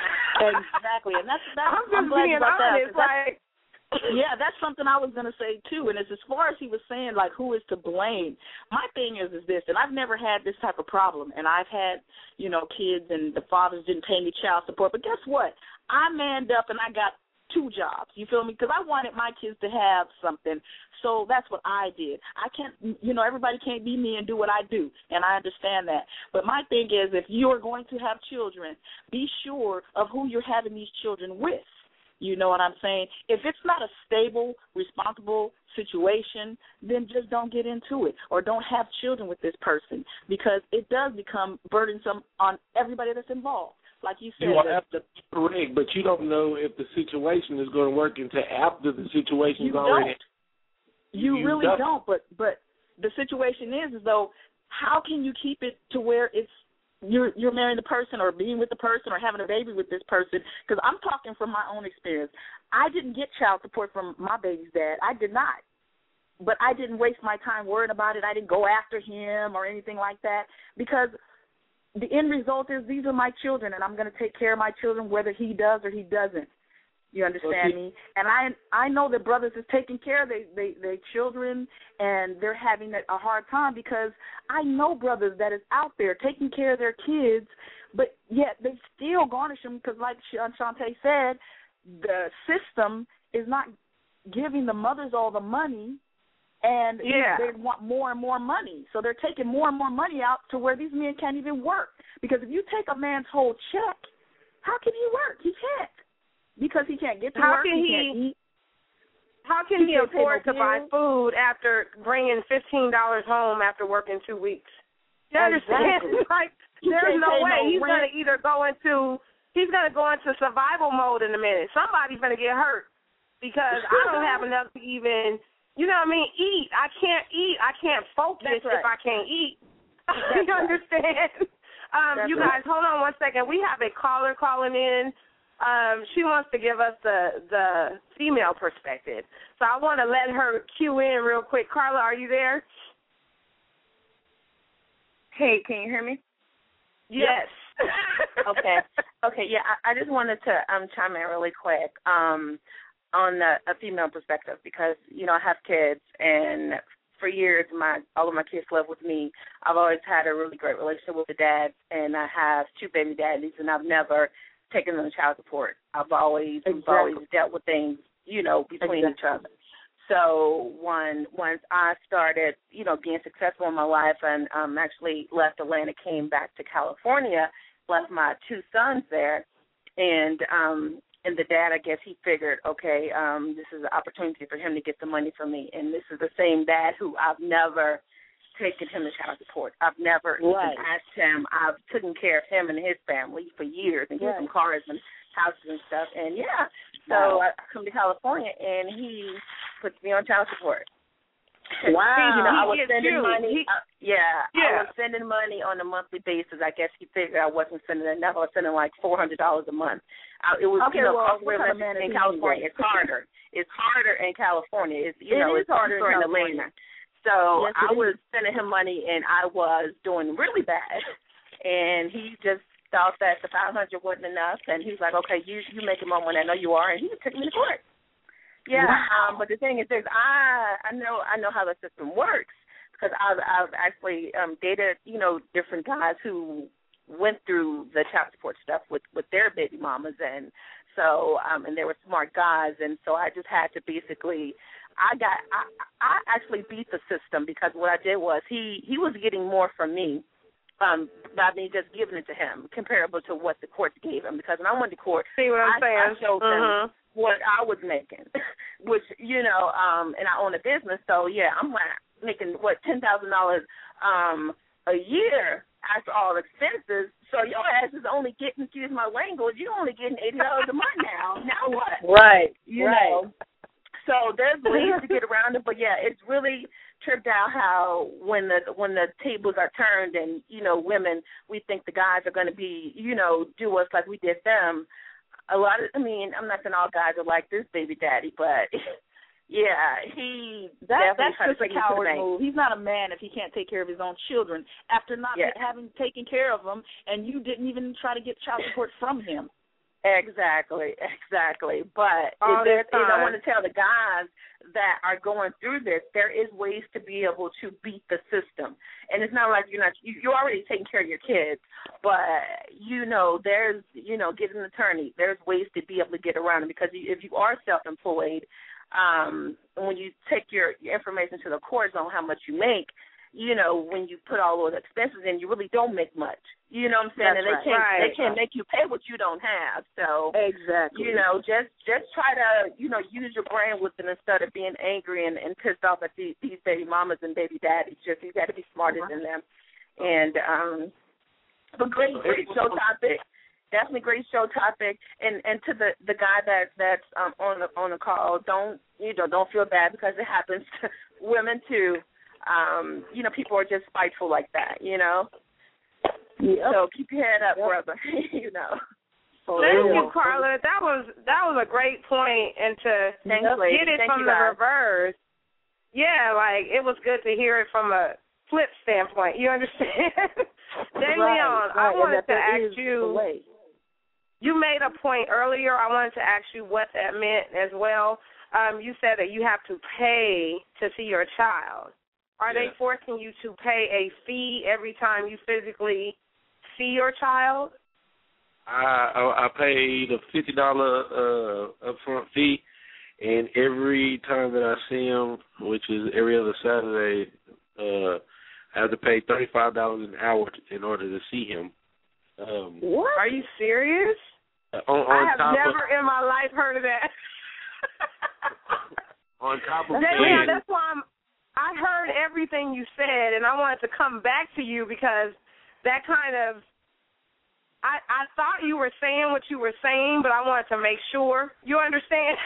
Exactly, and that's, that's
I'm just
I'm glad
being
you brought that up,
honest,
'cause that's-
like.
Yeah, that's something I was going to say, too, and it's as far as he was saying, like, who is to blame, my thing is is this, and I've never had this type of problem, and I've had, you know, kids and the fathers didn't pay me child support, but guess what? I manned up and I got two jobs, you feel me, because I wanted my kids to have something, so that's what I did. I can't, you know, everybody can't be me and do what I do, and I understand that, but my thing is if you are going to have children, be sure of who you're having these children with. You know what I'm saying? If it's not a stable, responsible situation, then just don't get into it or don't have children with this person because it does become burdensome on everybody that's involved. Like you said.
You are
the,
absolutely correct, but you don't know if the situation is going to work until after the situation's
you
already.
Don't. You, you really
don't.
don't, but, but the situation is as though how can you keep it to where it's You're you're marrying the person or being with the person or having a baby with this person, because I'm talking from my own experience. I didn't get child support from my baby's dad. I did not. But I didn't waste my time worrying about it. I didn't go after him or anything like that because the end result is these are my children, and I'm going to take care of my children whether he does or he doesn't. You understand
okay.
me? And I I know that brothers is taking care of their they, they children, and they're having a hard time because I know brothers that is out there taking care of their kids, but yet they still garnish them because, like Shantae said, the system is not giving the mothers all the money, and
yeah.
they want more and more money. So they're taking more and more money out to where these men can't even work. Because if you take a man's whole check, how can he work? He can't. Because he can't get to
how
work,
can
he,
he
can't eat.
How can he,
he
afford
no
to buy food after bringing fifteen dollars home after working two weeks? You understand?
Exactly.
Like,
he
there's no way.
no
he's
rent.
going to either go into, he's going to go into survival mode in a minute. Somebody's going to get hurt because I don't have enough to even, you know what I mean, eat. I can't eat. I can't focus
right.
if I can't eat.
That's
you understand? Um, you
right.
guys, hold on one second. We have a caller calling in. Um, she wants to give us the the female perspective. So I want to let her cue in real quick. Carla, are you there?
Hey, can you hear me?
Yes.
okay. Okay, yeah, I, I just wanted to um, chime in really quick um, on the, a female perspective because, you know, I have kids, and for years my all of my kids live with me. I've always had a really great relationship with the dads, and I have two baby daddies, and I've never taken them to child support. I've always,
exactly.
we've always dealt with things, you know, between
exactly.
each other. So when once I started, you know, being successful in my life and um, actually left Atlanta, came back to California, left my two sons there, and um, and the dad, I guess he figured, okay, um, this is an opportunity for him to get the money from me, and this is the same dad who I've never taken him to child support. I've never
right.
even asked him. I've taken care of him and his family for years and given
right.
him cars and houses and stuff. And, yeah, so wow. I come to California, and he puts me on child support.
Wow.
You know, I
He
was
gets
sending
you.
money.
He,
uh, yeah,
yeah,
I was sending money on a monthly basis. I guess he figured I wasn't sending enough. I was sending like four hundred dollars a month. I, it was,
okay,
you know,
well,
cost of living
kind of
in California. It's harder. It's harder in California. It's, you
it
know,
is
it's
harder in California.
Atlanta. So
yes,
I
is.
was sending him money, and I was doing really bad. And he just thought that the five hundred wasn't enough, and he was like, okay, you you making more money. I know you are, and he took me to court. Yeah,
wow.
um, but the thing is, this, I I know I know how the system works because I've I've actually um, dated you know different guys who went through the child support stuff with, with their baby mamas, and so um, and they were smart guys, and so I just had to basically I got I I actually beat the system because what I did was he he was getting more from me. Um, by me just giving it to him, comparable to what the courts gave him. Because when I went to court,
see what I'm
I,
saying?
I showed
mm-hmm.
them what I was making, which, you know, um, and I own a business, so, yeah, I'm like making, what, ten thousand dollars um, a year after all expenses. So your ass is only getting, excuse my language, you're only getting eighty dollars a month now. Now what?
Right,
You
right.
know? So there's ways to get around it, but yeah, it's really tripped out how when the when the tables are turned and, you know, women, we think the guys are going to be, you know, do us like we did them. A lot of, I mean, I'm not saying all guys are like this baby daddy, but yeah, he
that,
definitely
that's
tried to
just a
take me to the
coward
bank.
move. He's not a man if he can't take care of his own children after not
Yeah.
having taken care of them, and you didn't even try to get child support from him.
Exactly, exactly. But
All
there,
this
and I
time.
want to tell the guys that are going through this, there is ways to be able to beat the system. And it's not like you're not, you, you're already taking care of your kids, but, you know, there's, you know, get an attorney. There's ways to be able to get around it because you, if you are self-employed, um, when you take your, your information to the courts on how much you make, you know, when you put all those expenses in, you really don't make much. You know what I'm saying?
That's
and they
right.
can't
Right.
they can't make you pay what you don't have. So
Exactly.
you know, just just try to, you know, use your brain with it instead of being angry and, and pissed off at these, these baby mamas and baby daddies. Just you got to be smarter than them. And um, but great, great show topic. Definitely great show topic. And and to the, the guy that that's um, on the on the call, don't you know don't feel bad because it happens to women too. Um, you know, people are just spiteful like that. You know.
Yep.
So keep your head up,
Yep.
brother. you know.
For
Thank
real.
you, Carla. That was that was a great point, and to
Thanks,
get
lady.
it
Thank
from
you,
the
guys.
reverse, yeah, like it was good to hear it from a flip standpoint. You understand? Damian,
Right,
I
right, and
wanted
that
to
there
ask
is the
you.
way.
You made a point earlier. I wanted to ask you what that meant as well. Um, you said that you have to pay to see your child. Are
Yeah.
they forcing you to pay a fee every time you physically see your child?
I I, I paid a fifty dollar uh, upfront fee, and every time that I see him, which is every other Saturday, uh, I have to pay thirty five dollars an hour in order to see him. Um,
What?
Are you serious?
on, on
I have
top
never
of,
in my life heard of that.
on top of
Damian,
paying,
that's why I'm, I heard everything you said, and I wanted to come back to you because that kind of, I, I thought you were saying what you were saying, but I wanted to make sure. You understand?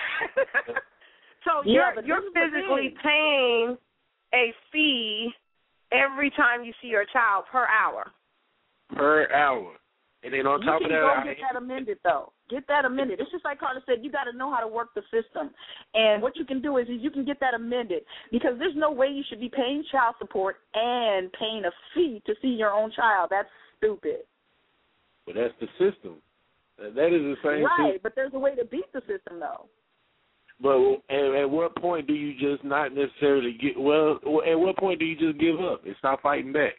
So
Yeah,
you're
but
you're
this is the
physically
thing.
paying a fee every time you see your child per hour.
per hour. And then on
You
top
can
of that,
go
I,
get that amended, though. Get that amended. It's just like Carter said, you got to know how to work the system. And what you can do is, is you can get that amended because there's no way you should be paying child support and paying a fee to see your own child. That's stupid.
but that's the system. That that is the same
Right,
system.
but there's a way to beat the system, though.
But at, at what point do you just not necessarily get, well, at what point do you just give up and stop fighting back?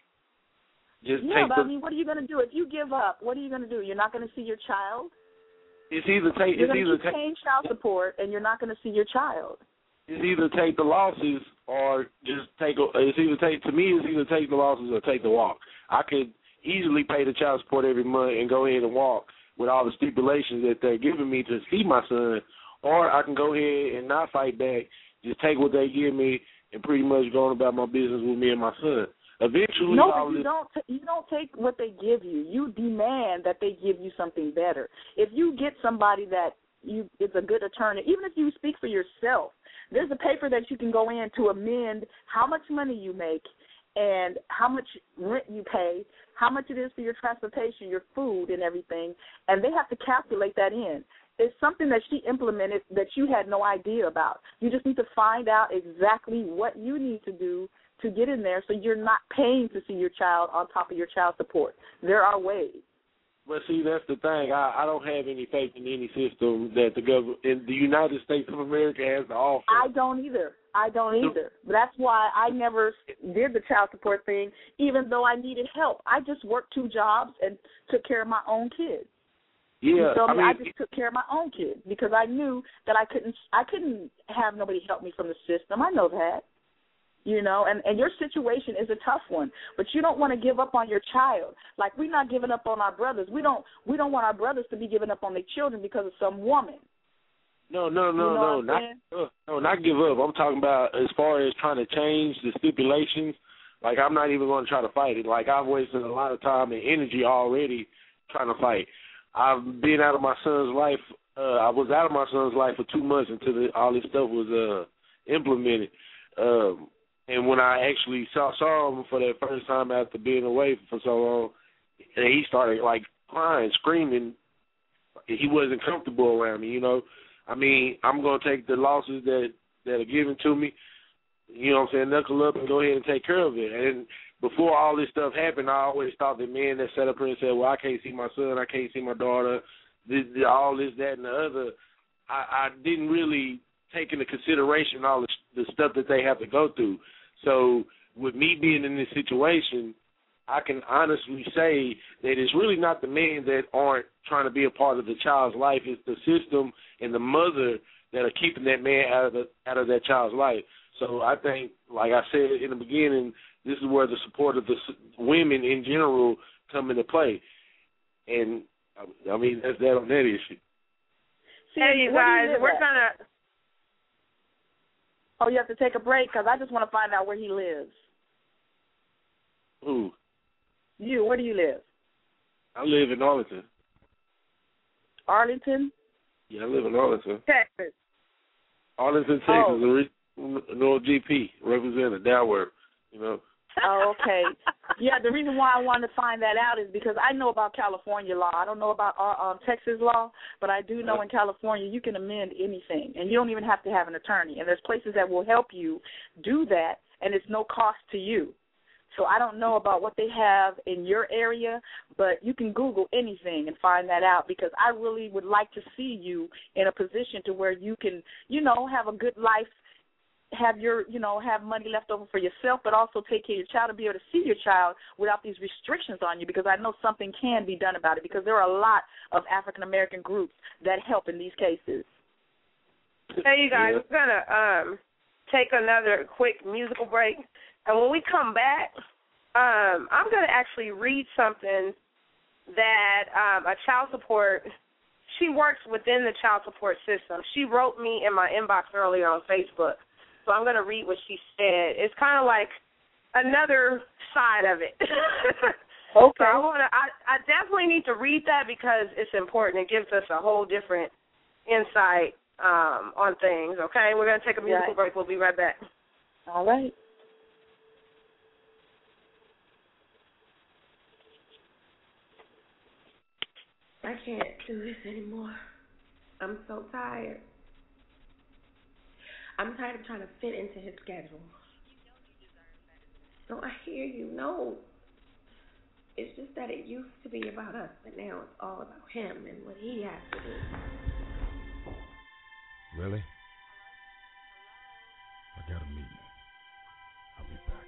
Just
Yeah,
take
but
the,
I mean, what are you going to do? If you give up, what are you going to do? You're not going to see your child?
it's either take,
You're
it's
going to
either
keep
take,
paying child support, and you're not going to see your child.
it's either take the losses or just take, a- it's either take, to me, it's either take the losses or take the walk. I could easily pay the child support every month and go ahead and walk with all the stipulations that they're giving me to see my son, or I can go ahead and not fight back, just take what they give me and pretty much go on about my business with me and my son. Eventually,
No,
all
but you
this,
don't. T- you don't take what they give you. You demand that they give you something better. If you get somebody that you is a good attorney, even if you speak for yourself, there's a paper that you can go in to amend how much money you make and how much rent you pay, how much it is for your transportation, your food, and everything, and they have to calculate that in. It's something that she implemented that you had no idea about. You just need to find out exactly what you need to do to get in there so you're not paying to see your child on top of your child support. There are ways.
but see, that's the thing. I, I don't have any faith in any system that the government in the United States of America has to offer.
I don't either. I don't either. That's why I never did the child support thing, even though I needed help. I just worked two jobs and took care of my own kids.
yeah,
You feel
I
me?
mean,
I just took care of my own kids because I knew that I couldn't. I couldn't have nobody help me from the system. I know that. You know, and, and your situation is a tough one, but you don't want to give up on your child. Like we're not giving up on our brothers. We don't we don't want our brothers to be giving up on their children because of some woman.
no, no, no,
You know
no,
what I'm
not
saying?
uh, no, not give up. I'm talking about as far as trying to change the stipulations. Like I'm not even going to try to fight it. Like I've wasted a lot of time and energy already trying to fight. I've been out of my son's life uh, I was out of my son's life for two months until the, all this stuff was uh, implemented. Um, and when I actually saw, saw him for that first time after being away for so long, and he started like crying, screaming. He wasn't comfortable around me, you know. I mean, I'm going to take the losses that, that are given to me, you know what I'm saying, knuckle up and go ahead and take care of it. And before all this stuff happened, I always thought that men that sat up here and said, well, I can't see my son, I can't see my daughter, this, all this, that, and the other, I, I didn't really take into consideration all the, the stuff that they have to go through. So with me being in this situation, I can honestly say that it's really not the men that aren't trying to be a part of the child's life. It's the system and the mother that are keeping that man out of the, out of that child's life. So I think, like I said in the beginning, this is where the support of the women in general come into play. And, I mean, that's that on that issue.
Hey, you guys, we're going to...
Oh, you have to take a break? Because I just want to find out where he lives.
Who?
You, where do you live? I
live in Arlington.
Arlington?
Yeah, I live in Arlington.
Texas.
Arlington, Texas. Oh. North G P, represented, downward, you know.
Oh, okay. Yeah, the reason why I wanted to find that out is because I know about California law. I don't know about uh, um, Texas law, but I do know in California you can amend anything, and you don't even have to have an attorney. And there's places that will help you do that, and it's no cost to you. So I don't know about what they have in your area, but you can Google anything and find that out, because I really would like to see you in a position to where you can, you know, have a good life, have your, you know, have money left over for yourself, but also take care of your child and be able to see your child without these restrictions on you, because I know something can be done about it, because there are a lot of African-American groups that help in these cases.
Hey, you guys, we're going to um, take another quick musical break, and when we come back, um, I'm going to actually read something that um, a child support, she works within the child support system. She wrote me in my inbox earlier on Facebook. So I'm going to read what she said. It's kind of like another side of it.
Okay.
So I, wanna, I, I definitely need to read that because it's important. It gives us a whole different insight um, on things, okay? We're going to take a musical
right.
break. We'll be right back.
All right.
I can't do this anymore. I'm so tired. I'm tired of trying to fit into his schedule. No, I hear you. No. It's just that it used to be about us, but now it's all about him and what he has to do.
Really? I got a meeting. I'll be back.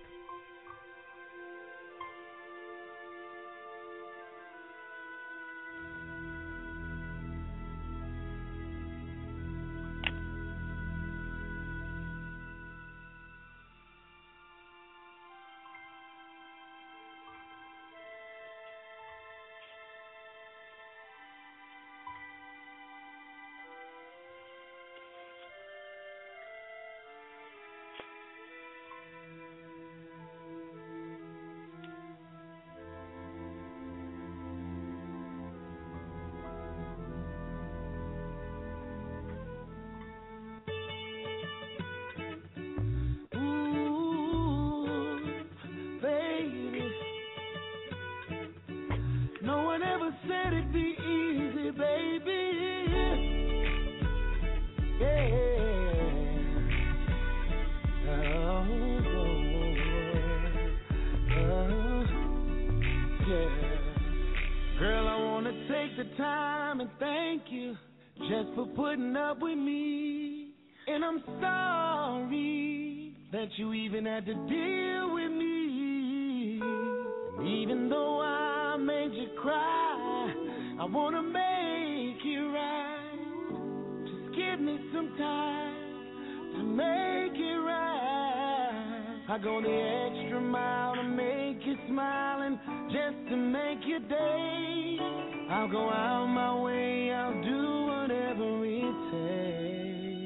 You even had to deal with me. And even though I made you cry, I wanna make it right. Just give me some time to make it right. I go the extra mile to make you smile, and just to make your day, I'll go out my way, I'll do whatever it takes.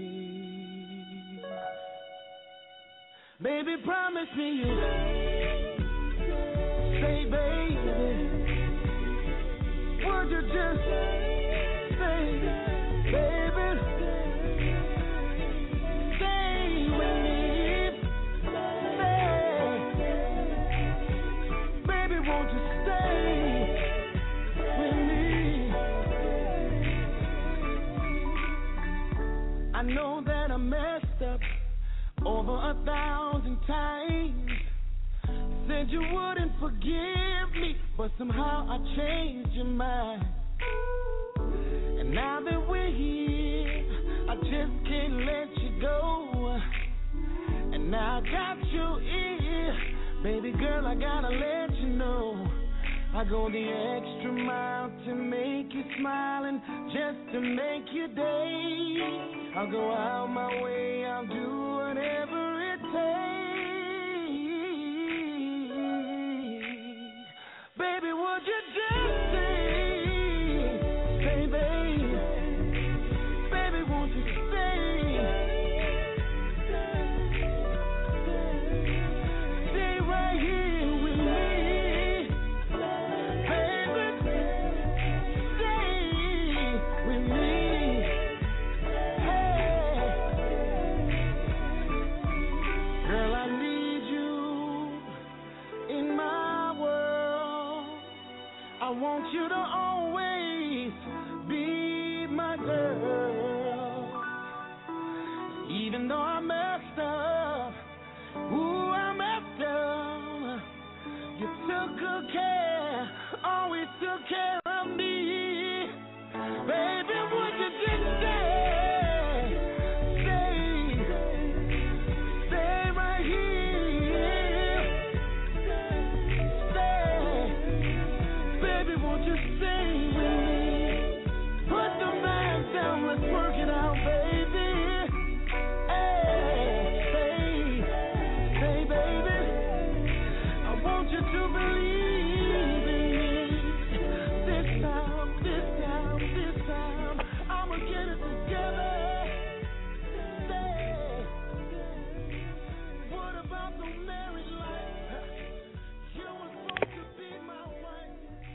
Baby, promise me you'll say, baby, would you just say,
know that I messed up over a thousand times. Said you wouldn't forgive me, but somehow I changed your mind. And now that we're here, I just can't let you go. And now I got you here, baby girl, I gotta let you know. I go the extra mile to make you smile and just to make your day. I'll go out my way, I'll do whatever it takes. Baby, would you just say, say, baby, baby, won't you stay? Stay right here with me. I want you to always be my girl. Even though I messed up, ooh, I messed up. You took good care, always took care of me. Baby, would you just stay, stay, stay right here, stay. Baby, won't you stay with me? Put the bag down, let's work it out, baby. Hey, stay, stay, baby. I want you to believe in me. This time, this time, this time, I'ma get it together. Stay. What about the married life? You were supposed to be my wife.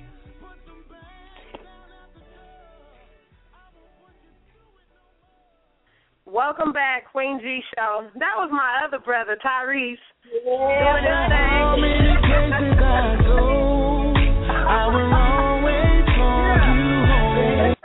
Welcome back, Queen G Show. That was my other brother, Tyrese,
Yeah,
doing his thing.
how many places I go, I will always call you home.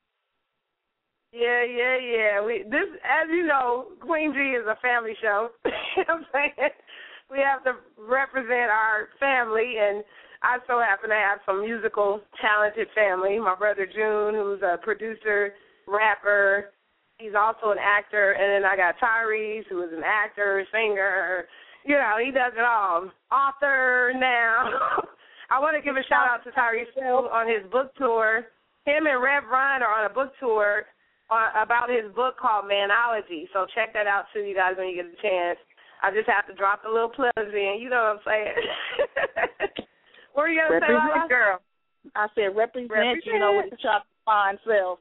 Yeah, yeah, yeah. We this, as you know, Queen G is a family show. You know what I'm saying? We have to represent our family, and I so happen to have some musical, talented family. My brother June, who's a producer, rapper. He's also an actor. And then I got Tyrese, who is an actor, singer. You know, he does it all. Author now. I want to give a shout-out to Tyrese too on his book tour. Him and Rev Run are on a book tour on, about his book called Manology. So check that out, too, you guys, when you get a chance. I just have to drop the little plugs in. You know what I'm saying? What are you going to say, Lala?
Girl. I said represent,
Represent.
you know, with the chop fine self.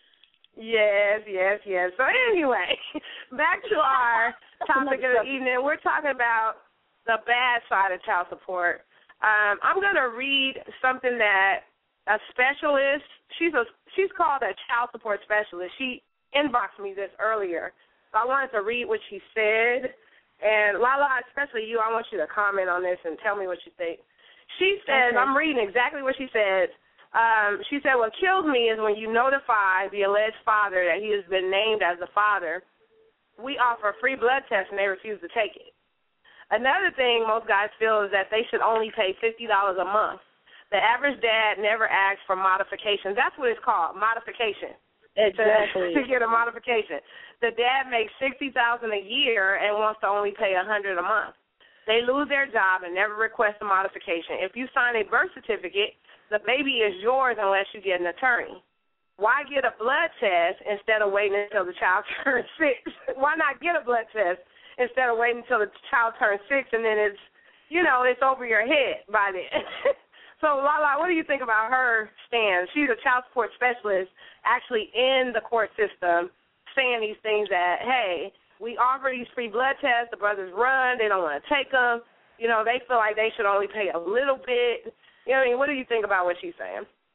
Yes, yes, yes. So anyway, back to our topic of the evening. We're talking about the bad side of child support. Um, I'm going to read something that a specialist, she's a she's called a child support specialist. She inboxed me this earlier. So I wanted to read what she said. And Lala, especially you, I want you to comment on this and tell me what you think. She says, okay. I'm reading exactly what she says. Um, she said, what kills me is when you notify the alleged father that he has been named as the father, we offer a free blood test and they refuse to take it. Another thing most guys feel is that they should only pay fifty dollars a month. The average dad never asks for modifications. That's what it's called, modification.
Exactly.
To, to get a modification. The dad makes sixty thousand dollars a year and wants to only pay one hundred dollars a month. They lose their job and never request a modification. If you sign a birth certificate, the baby is yours unless you get an attorney. Why get a blood test instead of waiting until the child turns six? Why not get a blood test instead of waiting until the child turns six and then it's, you know, it's over your head by then? So, Lala, what do you think about her stand? She's a child support specialist actually in the court system saying these things that, hey, we offer these free blood tests. The brothers run. They don't want to take them. You know, they feel like they should only pay a little bit. You know what I mean? What do you think about what she's saying?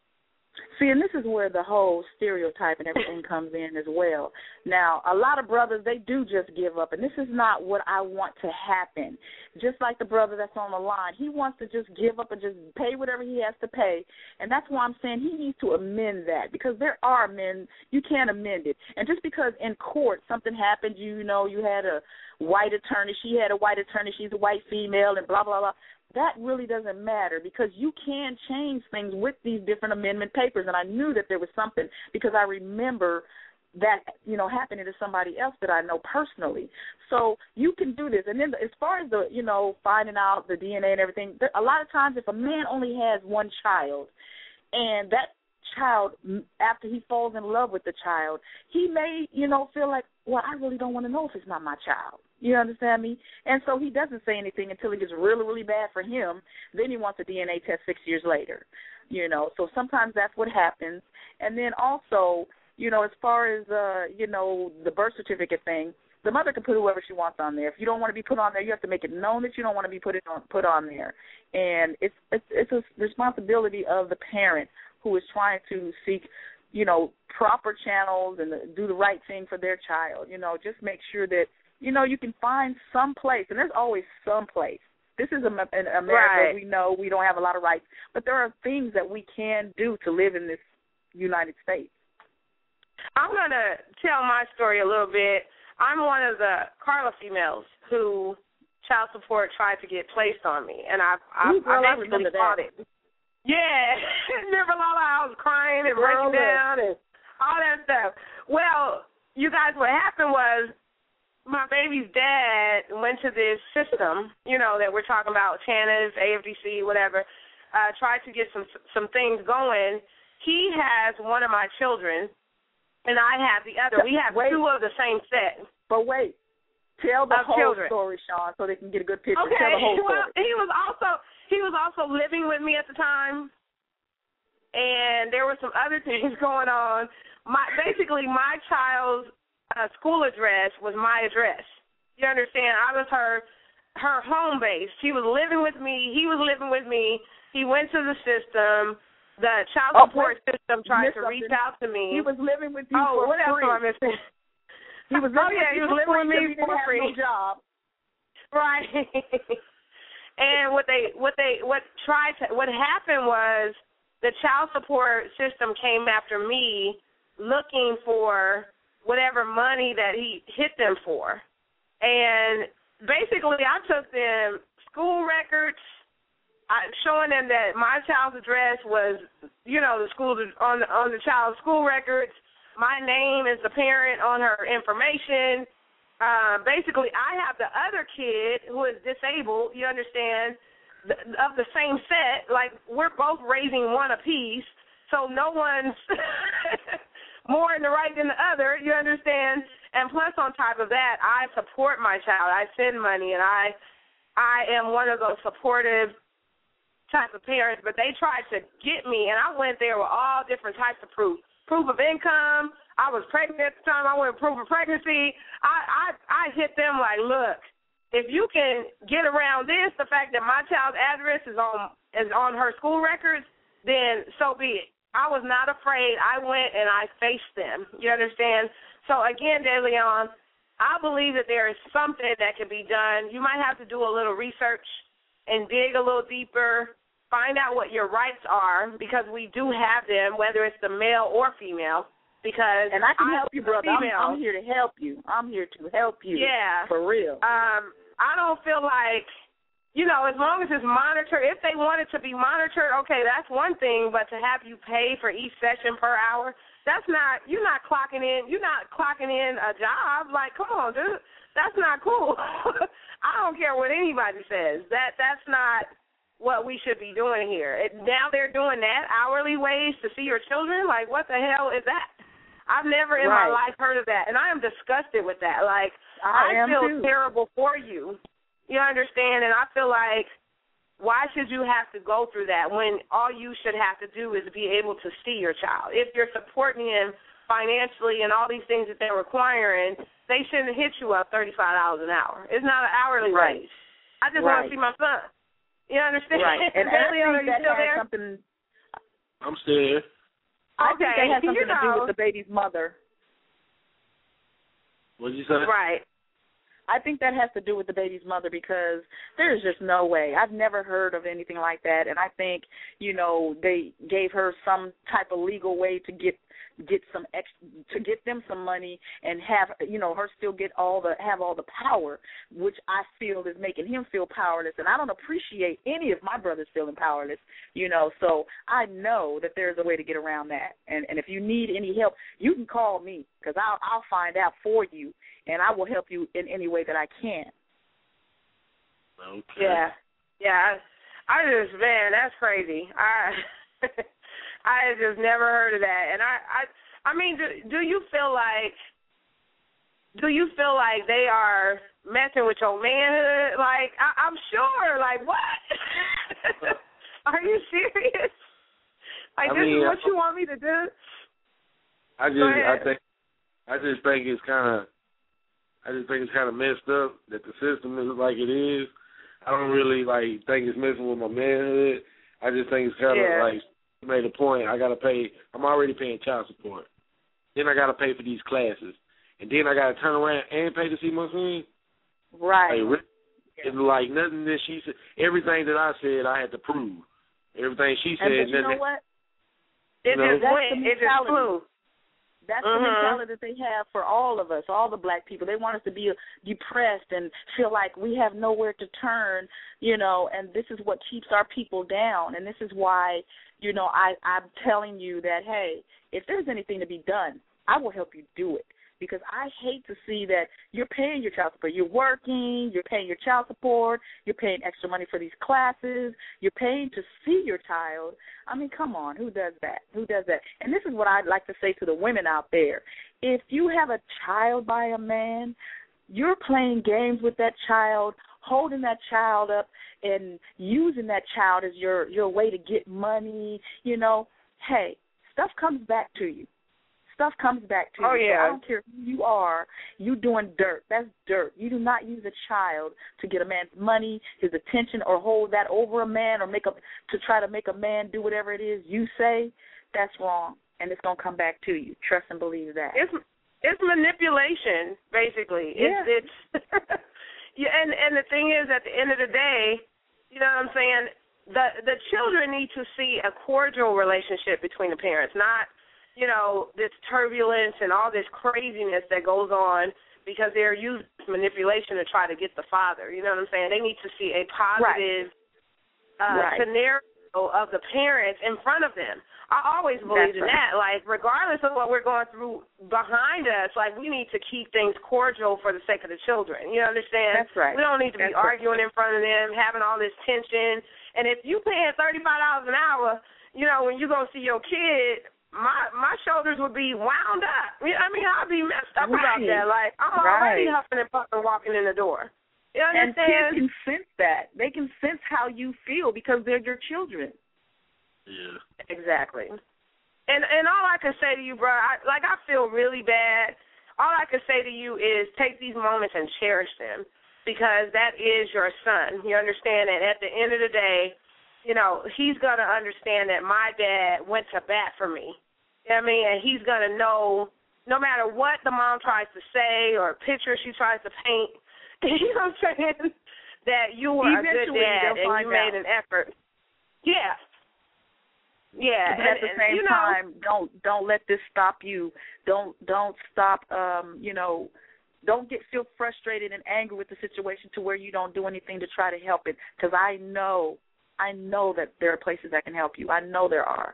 See, and this is where the whole stereotype and everything comes in as well. Now, a lot of brothers, they do just give up, and this is not what I want to happen. Just like the brother that's on the line, he wants to just give up and just pay whatever he has to pay, and that's why I'm saying he needs to amend that, because there are men, you can't amend it. And just because in court something happened, you know, you had a white attorney, she had a white attorney, she's a white female, and blah, blah, blah. That really doesn't matter, because you can change things with these different amendment papers. And I knew that there was something, because I remember that, you know, happening to somebody else that I know personally. So you can do this. And then as far as the, you know, finding out the D N A and everything, a lot of times if a man only has one child and that child, after he falls in love with the child, he may, you know, feel like, well, I really don't want to know if it's not my child. You understand me? And so he doesn't say anything until it gets really, really bad for him. Then he wants a D N A test six years later. You know, so sometimes that's what happens. And then also, you know, as far as, uh, you know, the birth certificate thing, the mother can put whoever she wants on there. If you don't want to be put on there, you have to make it known that you don't want to be put, it on, put on there. And it's, it's, it's a responsibility of the parent who is trying to seek, you know, proper channels and do the right thing for their child. You know, just make sure that, you know, you can find some place, and there's always some place. This is a, in America.
Right.
We know we don't have a lot of rights, but there are things that we can do to live in this United States.
I'm going to tell my story a little bit. I'm one of the Carla females who child support tried to get placed on me, and I, I,
Ooh, girl,
I
I
basically
remember
fought
that.
it. Yeah, remember, Lala, I was crying and
Girl,
breaking down and all that stuff. Well, you guys, what happened was, my baby's dad went to this system, you know, that we're talking about, TANF, A F D C, whatever, uh, tried to get some some things going. He has one of my children, and I have the other. We have
wait.
two of the same set.
But wait, tell the
of
whole
children.
story, Sean, so they can get a good picture.
Okay.
Tell the whole story.
Well, he was also he was also living with me at the time, and there were some other things going on. My basically my child's Uh, school address was my address. You understand? I was her her home base. She was living with me. He was living with me. He went to the system. The child
Oh,
support
wait.
system tried to
You missed
reach
something.
out to me.
He was living with you
oh,
for
what else
free.
am I missing?
He was living
oh, yeah,
with
he
you
was living with me
because he didn't
for
have
free.
no job.
Right. And what they what they what tried to what happened was the child support system came after me looking for whatever money that he hit them for. And basically I took them school records, I, showing them that my child's address was, you know, the school on the, on the child's school records. My name is the parent on her information. Uh, basically, I have the other kid who is disabled, you understand, the, of the same set. Like, we're both raising one apiece, so no one's more in the right than the other, you understand? And plus, on top of that, I support my child. I send money, and I I am one of those supportive type of parents, but they tried to get me, and I went there with all different types of proof. Proof of income. I was pregnant at the time. I went proof of pregnancy. I, I, I hit them like, look, if you can get around this, the fact that my child's address is on is on her school records, then so be it. I was not afraid. I went and I faced them. You understand? So, again, De Leon, I believe that there is something that can be done. You might have to do a little research and dig a little deeper, find out what your rights are, because we do have them, whether it's the male or female. Because
and I can
I,
help you, brother. I'm,
female,
I'm here to help you. I'm here to help you.
Yeah.
For real.
Um, I don't feel like, you know, as long as it's monitored, if they want it to be monitored, okay, that's one thing, but to have you pay for each session per hour, that's not, you're not clocking in, you're not clocking in a job. Like, come on, dude, that's not cool. I don't care what anybody says. That That's not what we should be doing here. It, now they're doing that, hourly wage to see your children? Like, what the hell is that? I've never in
right.
my life heard of that, and I am disgusted with that. Like,
I,
I
am
feel
too.
terrible for you. You understand? And I feel like, why should you have to go through that when all you should have to do is be able to see your child? If you're supporting him financially and all these things that they're requiring, they shouldn't hit you up thirty-five dollars an hour. It's not an hourly
right.
wage. I just
right.
want to see my son. You understand?
Right. And
Leon, are
I think
you
that
still
has
there?
something.
I'm still here.
I
Okay,
think that has something
you
to
know,
do with the baby's mother.
What did you say?
Right.
I think that has to do with the baby's mother because there's just no way. I've never heard of anything like that, and I think, you know, they gave her some type of legal way to get get some ex to get them some money and have, you know, her still get all the have all the power, which I feel is making him feel powerless. And I don't appreciate any of my brothers feeling powerless, you know. So I know that there's a way to get around that. And and if you need any help, you can call me because I'll I'll find out for you. And I will help you in any way that I can.
Okay.
Yeah. Yeah. I, I just, man, that's crazy. I I just never heard of that. And I, I, I mean, do, do you feel like, do you feel like they are messing with your manhood? Like, I, I'm sure. Like, what? Are you serious? Like,
I
this
mean,
is what you want me to do?
I just, I think, I just think it's kind of. I just think it's kind of messed up that the system is like it is. I don't really like think it's messing with my manhood. I just think it's kind of
yeah.
like made a point. I gotta pay. I'm already paying child support. Then I gotta pay for these classes, and then I gotta turn around and pay to see my son.
Right.
Like, it's like nothing that she said. Everything that I said, I had to prove. Everything she said.
And but you
nothing,
know what?
It
you know,
just went. It just flew.
That's
uh-huh.
the mentality that they have for all of us, all the black people. They want us to be depressed and feel like we have nowhere to turn, you know, and this is what keeps our people down. And this is why, you know, I, I'm telling you that, hey, if there's anything to be done, I will help you do it. Because I hate to see that you're paying your child support. You're working, you're paying your child support, you're paying extra money for these classes, you're paying to see your child. I mean, come on, who does that? Who does that? And this is what I'd like to say to the women out there. If you have a child by a man, you're playing games with that child, holding that child up and using that child as your, your way to get money, you know. Hey, stuff comes back to you. Stuff comes back to
oh,
you.
Yeah.
So I don't care who you are, you doing dirt. That's dirt. You do not use a child to get a man's money, his attention, or hold that over a man or make a to try to make a man do whatever it is you say. That's wrong, and it's going to come back to you. Trust and believe that.
It's it's manipulation, basically.
Yeah.
It's, it's yeah, and, and the thing is, at the end of the day, you know what I'm saying, the the children need to see a cordial relationship between the parents, not, you know, this turbulence and all this craziness that goes on because they're using manipulation to try to get the father. You know what I'm saying? They need to see a positive
right.
Uh,
right.
scenario of the parents in front of them. I always believe
That's
in
right.
that. Like, regardless of what we're going through behind us, like, we need to keep things cordial for the sake of the children. You understand?
That's right.
We don't need to
That's
be arguing right. in front of them, having all this tension. And if you paying thirty-five dollars an hour, you know, when you go see your kid, my my shoulders would be wound up. You know, I mean, I'd be messed up
right.
about that. Like, I'm
right.
already huffing and puffing walking in the door. You
and
understand?
kids can sense that. They can sense how you feel because they're your children.
Yeah.
Exactly. And and all I can say to you, bro, I, like, I feel really bad. All I can say to you is take these moments and cherish them because that is your son. You understand? And at the end of the day, you know, he's going to understand that my dad went to bat for me. You know what I mean? And he's going to know, no matter what the mom tries to say or picture she tries to paint, you know what I'm saying, that you were
Eventually,
a good dad and you made
out.
an effort. Yeah. Yeah.
But
and,
at the same
and, you know,
time, don't don't let this stop you. Don't don't stop. Um, you know, don't get feel frustrated and angry with the situation to where you don't do anything to try to help it. Because I know, I know that there are places that can help you. I know there are.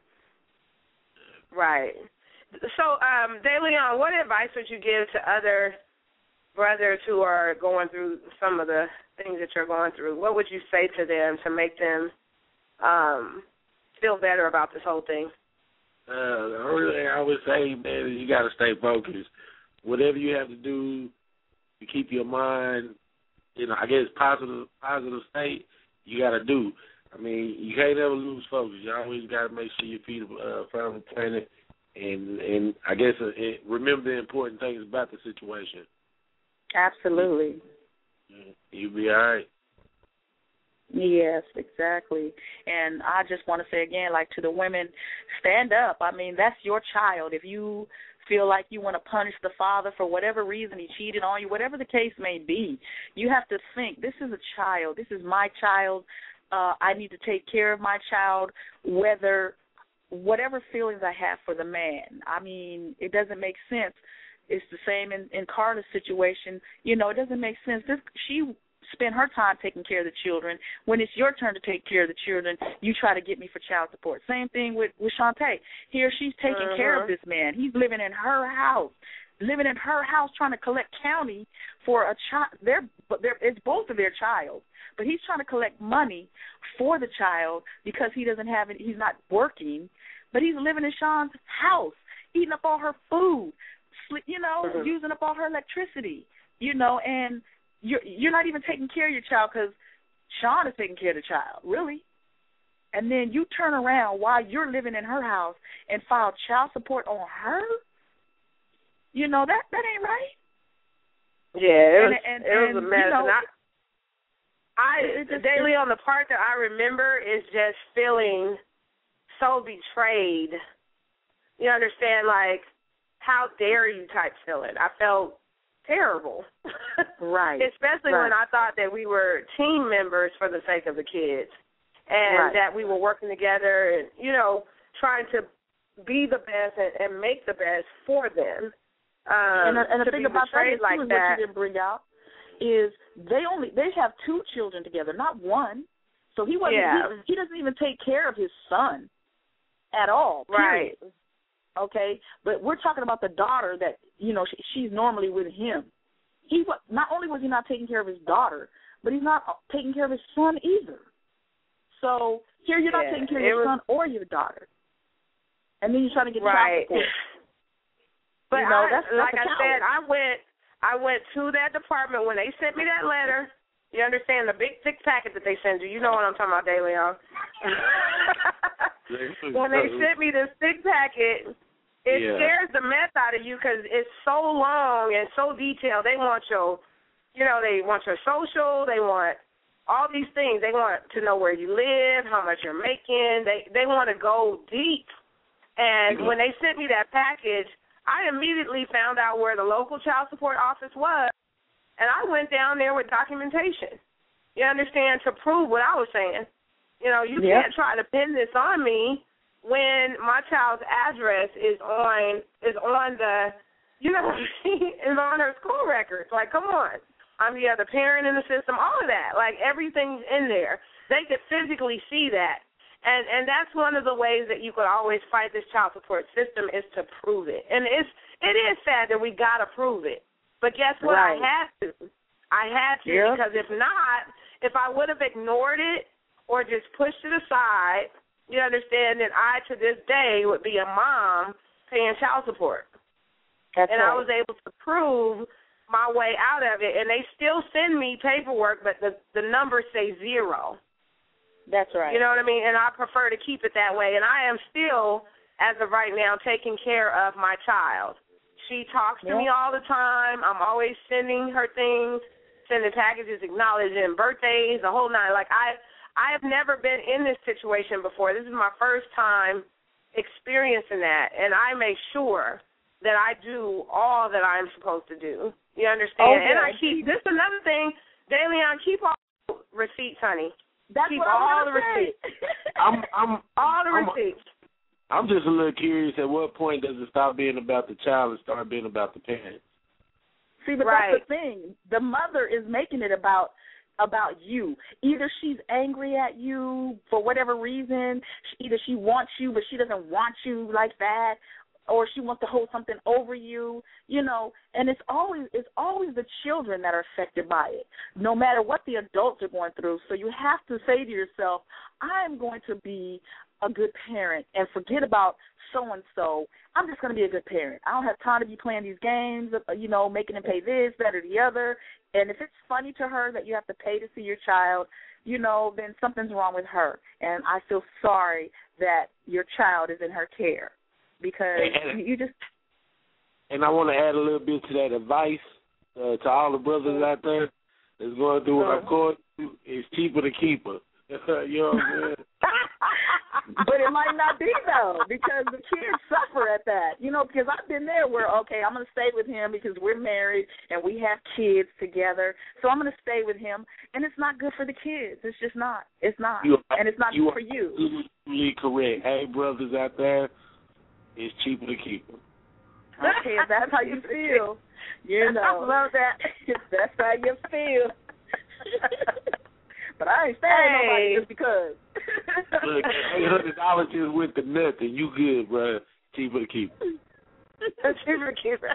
Right. So, um, DeLeon, what advice would you give to other brothers who are going through some of the things that you're going through? What would you say to them to make them um, feel better about this whole thing?
Uh, the only thing I would say, man, is you got to stay focused. Whatever you have to do to keep your mind, you know, I guess positive, positive state, you got to do. I mean, you can't ever lose focus. You always got to make sure your feet are uh, firmly planted, and and I guess uh, it, remember the important things about the situation.
Absolutely.
You'll be all right.
Yes, exactly. And I just want to say again, like to the women, stand up. I mean, that's your child. If you feel like you want to punish the father for whatever reason, he cheated on you, whatever the case may be, you have to think, this is a child. This is my child. Uh, I need to take care of my child, whether whatever feelings I have for the man. I mean, it doesn't make sense. It's the same in, in Carla's situation. You know, it doesn't make sense. This, she spend her time taking care of the children. When it's your turn to take care of the children, you try to get me for child support. Same thing with, with Shantae. Here she's taking uh-huh. care of this man. He's living in her house, living in her house trying to collect county for a child. They're, they're, it's both of their child. But he's trying to collect money for the child because he doesn't have it. He's not working. But he's living in Sean's house, eating up all her food, sleep, you know, uh-huh. using up all her electricity, you know, and You're, you're not even taking care of your child because Sean is taking care of the child, really. And then you turn around while you're living in her house and file child support on her? You know, that, that ain't right.
Yeah, it was,
and, and,
it was
and,
a mess.
You know,
and I, I just, daily on the part that I remember is just feeling so betrayed. You understand, like, how dare you type feeling. I felt terrible.
Right.
Especially
right.
when I thought that we were team members for the sake of the kids and
right.
that we were working together and, you know, trying to be the best and, and make the best for them. Um,
and the, and the thing about that is,
like
too, is
that,
what you didn't bring out is they only they have two children together, not one. So he wasn't.
Yeah.
He, he doesn't even take care of his son at all. Period.
Right.
Okay, but we're talking about the daughter that, you know, she, she's normally with him. He not only was he not taking care of his daughter, but he's not taking care of his son either. So here you're not
yeah,
taking care of your
was,
son or your daughter, and then you're trying to get
right.
child support.
But
you know,
I,
that's, that's
like I said, I went, I went to that department when they sent me that letter. You understand the big thick packet that they send you? You know what I'm talking about, De Leon. When they sent me this thick packet, it
yeah.
scares the mess out of you because it's so long and so detailed. They want your, you know, they want your social. They want all these things. They want to know where you live, how much you're making. They they want to go deep. And mm-hmm. when they sent me that package, I immediately found out where the local child support office was, and I went down there with documentation. You understand, to prove what I was saying. You know, you
yep.
can't try to pin this on me when my child's address is on is on the, you know, is on her school records. Like, come on. I'm the other parent in the system, all of that. Like, everything's in there. They could physically see that. And and that's one of the ways that you could always fight this child support system is to prove it. And it's it is sad that we got to prove it. But guess what?
Right.
I had to. I had to
yep.
because if not, if I would have ignored it or just pushed it aside, you understand that I, to this day, would be a mom paying child support.
That's
and
right.
I was able to prove my way out of it. And they still send me paperwork, but the, the numbers say zero.
That's right.
You know what I mean? And I prefer to keep it that way. And I am still, as of right now, taking care of my child. She talks to
yeah.
me all the time. I'm always sending her things, sending packages, acknowledging birthdays, the whole nine. Like, I I have never been in this situation before. This is my first time experiencing that. And I make sure that I do all that I'm supposed to do. You understand?
Oh, yeah.
And I keep, this is another thing, De Leon, keep all receipts, honey.
That's
keep
what
all
I'm
the
say.
receipts.
I'm, I'm,
all the
I'm,
receipts.
I'm just a little curious. At what point does it stop being about the child and start being about the parents?
See, but
right.
that's the thing. The mother is making it about about you. Either she's angry at you for whatever reason. Either she wants you, but she doesn't want you like that, or she wants to hold something over you, you know, and it's always it's always the children that are affected by it, no matter what the adults are going through. So you have to say to yourself, I'm going to be a good parent and forget about so-and-so. I'm just going to be a good parent. I don't have time to be playing these games, you know, making them pay this, that, or the other. And if it's funny to her that you have to pay to see your child, you know, then something's wrong with her. And I feel sorry that your child is in her care. Because
and,
you just...
And I want to add a little bit to that advice uh, to all the brothers out there. Let's go and do what I'm going to. It's cheaper to keep her. You know what I'm saying?
But it might not be, though, because the kids suffer at that. You know, because I've been there where, okay, I'm going to stay with him because we're married and we have kids together, so I'm going to stay with him. And it's not good for the kids. It's just not. It's not.
You,
and it's not
you
good for you.
Absolutely correct. Hey, brothers out there, it's cheaper to keep them.
Okay, if that's how you feel, you know. I love that. If that's how you feel. But I ain't staying hey. nobody just because.
Look, eight hundred dollars is with the nothing. You good, bro. Cheaper to keep.
Cheaper to keep.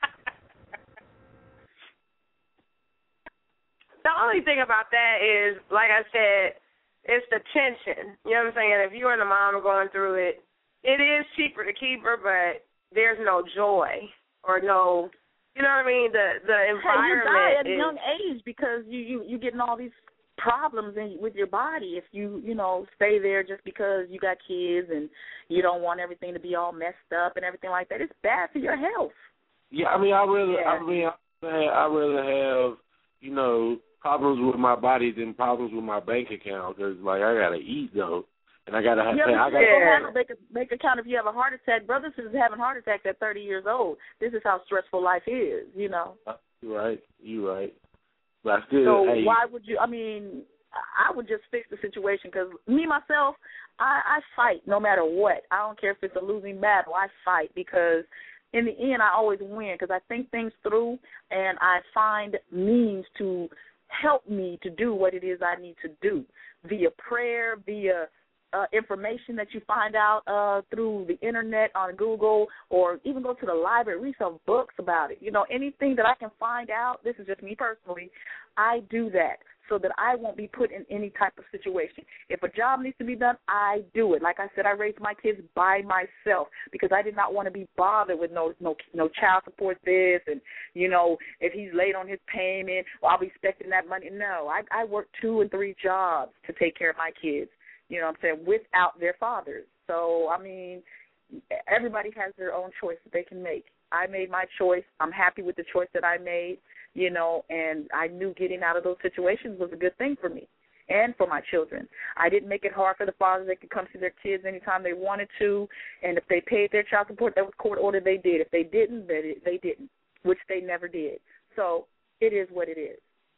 The only thing about that is, like I said, it's the tension. You know what I'm saying? If you and the mom are going through it, it is cheaper to keep her, but there's no joy or no, you know what I mean? The the environment
hey, you die at
is,
a young age because you you you getting all these problems in, with your body if you you know stay there just because you got kids and you don't want everything to be all messed up and everything like that. It's bad for your health.
Yeah, I mean, I rather
yeah.
I mean I rather have you know problems with my body than problems with my bank account because like I gotta eat though. And I gotta have.
Yeah,
I gotta
yeah. have a bank, bank account if you have a heart attack. Brothers is having heart attacks at thirty years old. This is how stressful life is, you know.
You're right. You're right. But I still.
So
hey.
why would you? I mean, I would just fix the situation because me myself, I, I fight no matter what. I don't care if it's a losing battle. I fight because in the end, I always win because I think things through and I find means to help me to do what it is I need to do via prayer, via Uh, information that you find out uh, through the internet on Google or even go to the library, read some books about it. You know, anything that I can find out, this is just me personally, I do that so that I won't be put in any type of situation. If a job needs to be done, I do it. Like I said, I raised my kids by myself because I did not want to be bothered with no no no child support this and, you know, if he's late on his payment, well, I'll be expecting that money. No, I, I work two and three jobs to take care of my kids. You know what I'm saying, without their fathers. So, I mean, everybody has their own choice that they can make. I made my choice. I'm happy with the choice that I made, you know, and I knew getting out of those situations was a good thing for me and for my children. I didn't make it hard for the fathers. They could come see their kids anytime they wanted to, and if they paid their child support, that was court order, they did. If they didn't, they, they didn't, which they never did. So it is what it is.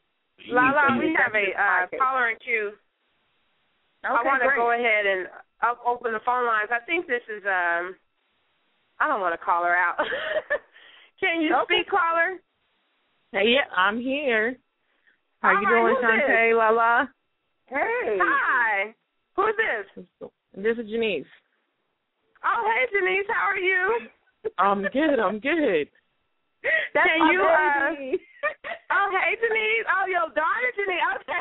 Lala, we have a uh, caller in queue.
Okay,
I want to
great.
go ahead and uh, open the phone lines. I think this is, um, I don't want to call her out. Can you
okay.
speak, caller?
Hey, yeah, I'm here. How
All
you
right,
doing,
who's
Shantae,
this?
Lala?
Hey. Hi. Who's this?
This is Janice.
Oh, hey, Janice. How are you?
I'm good. I'm good.
That's Can you, uh,
baby.
oh, hey, Janice. Oh, your daughter, Janice. Okay.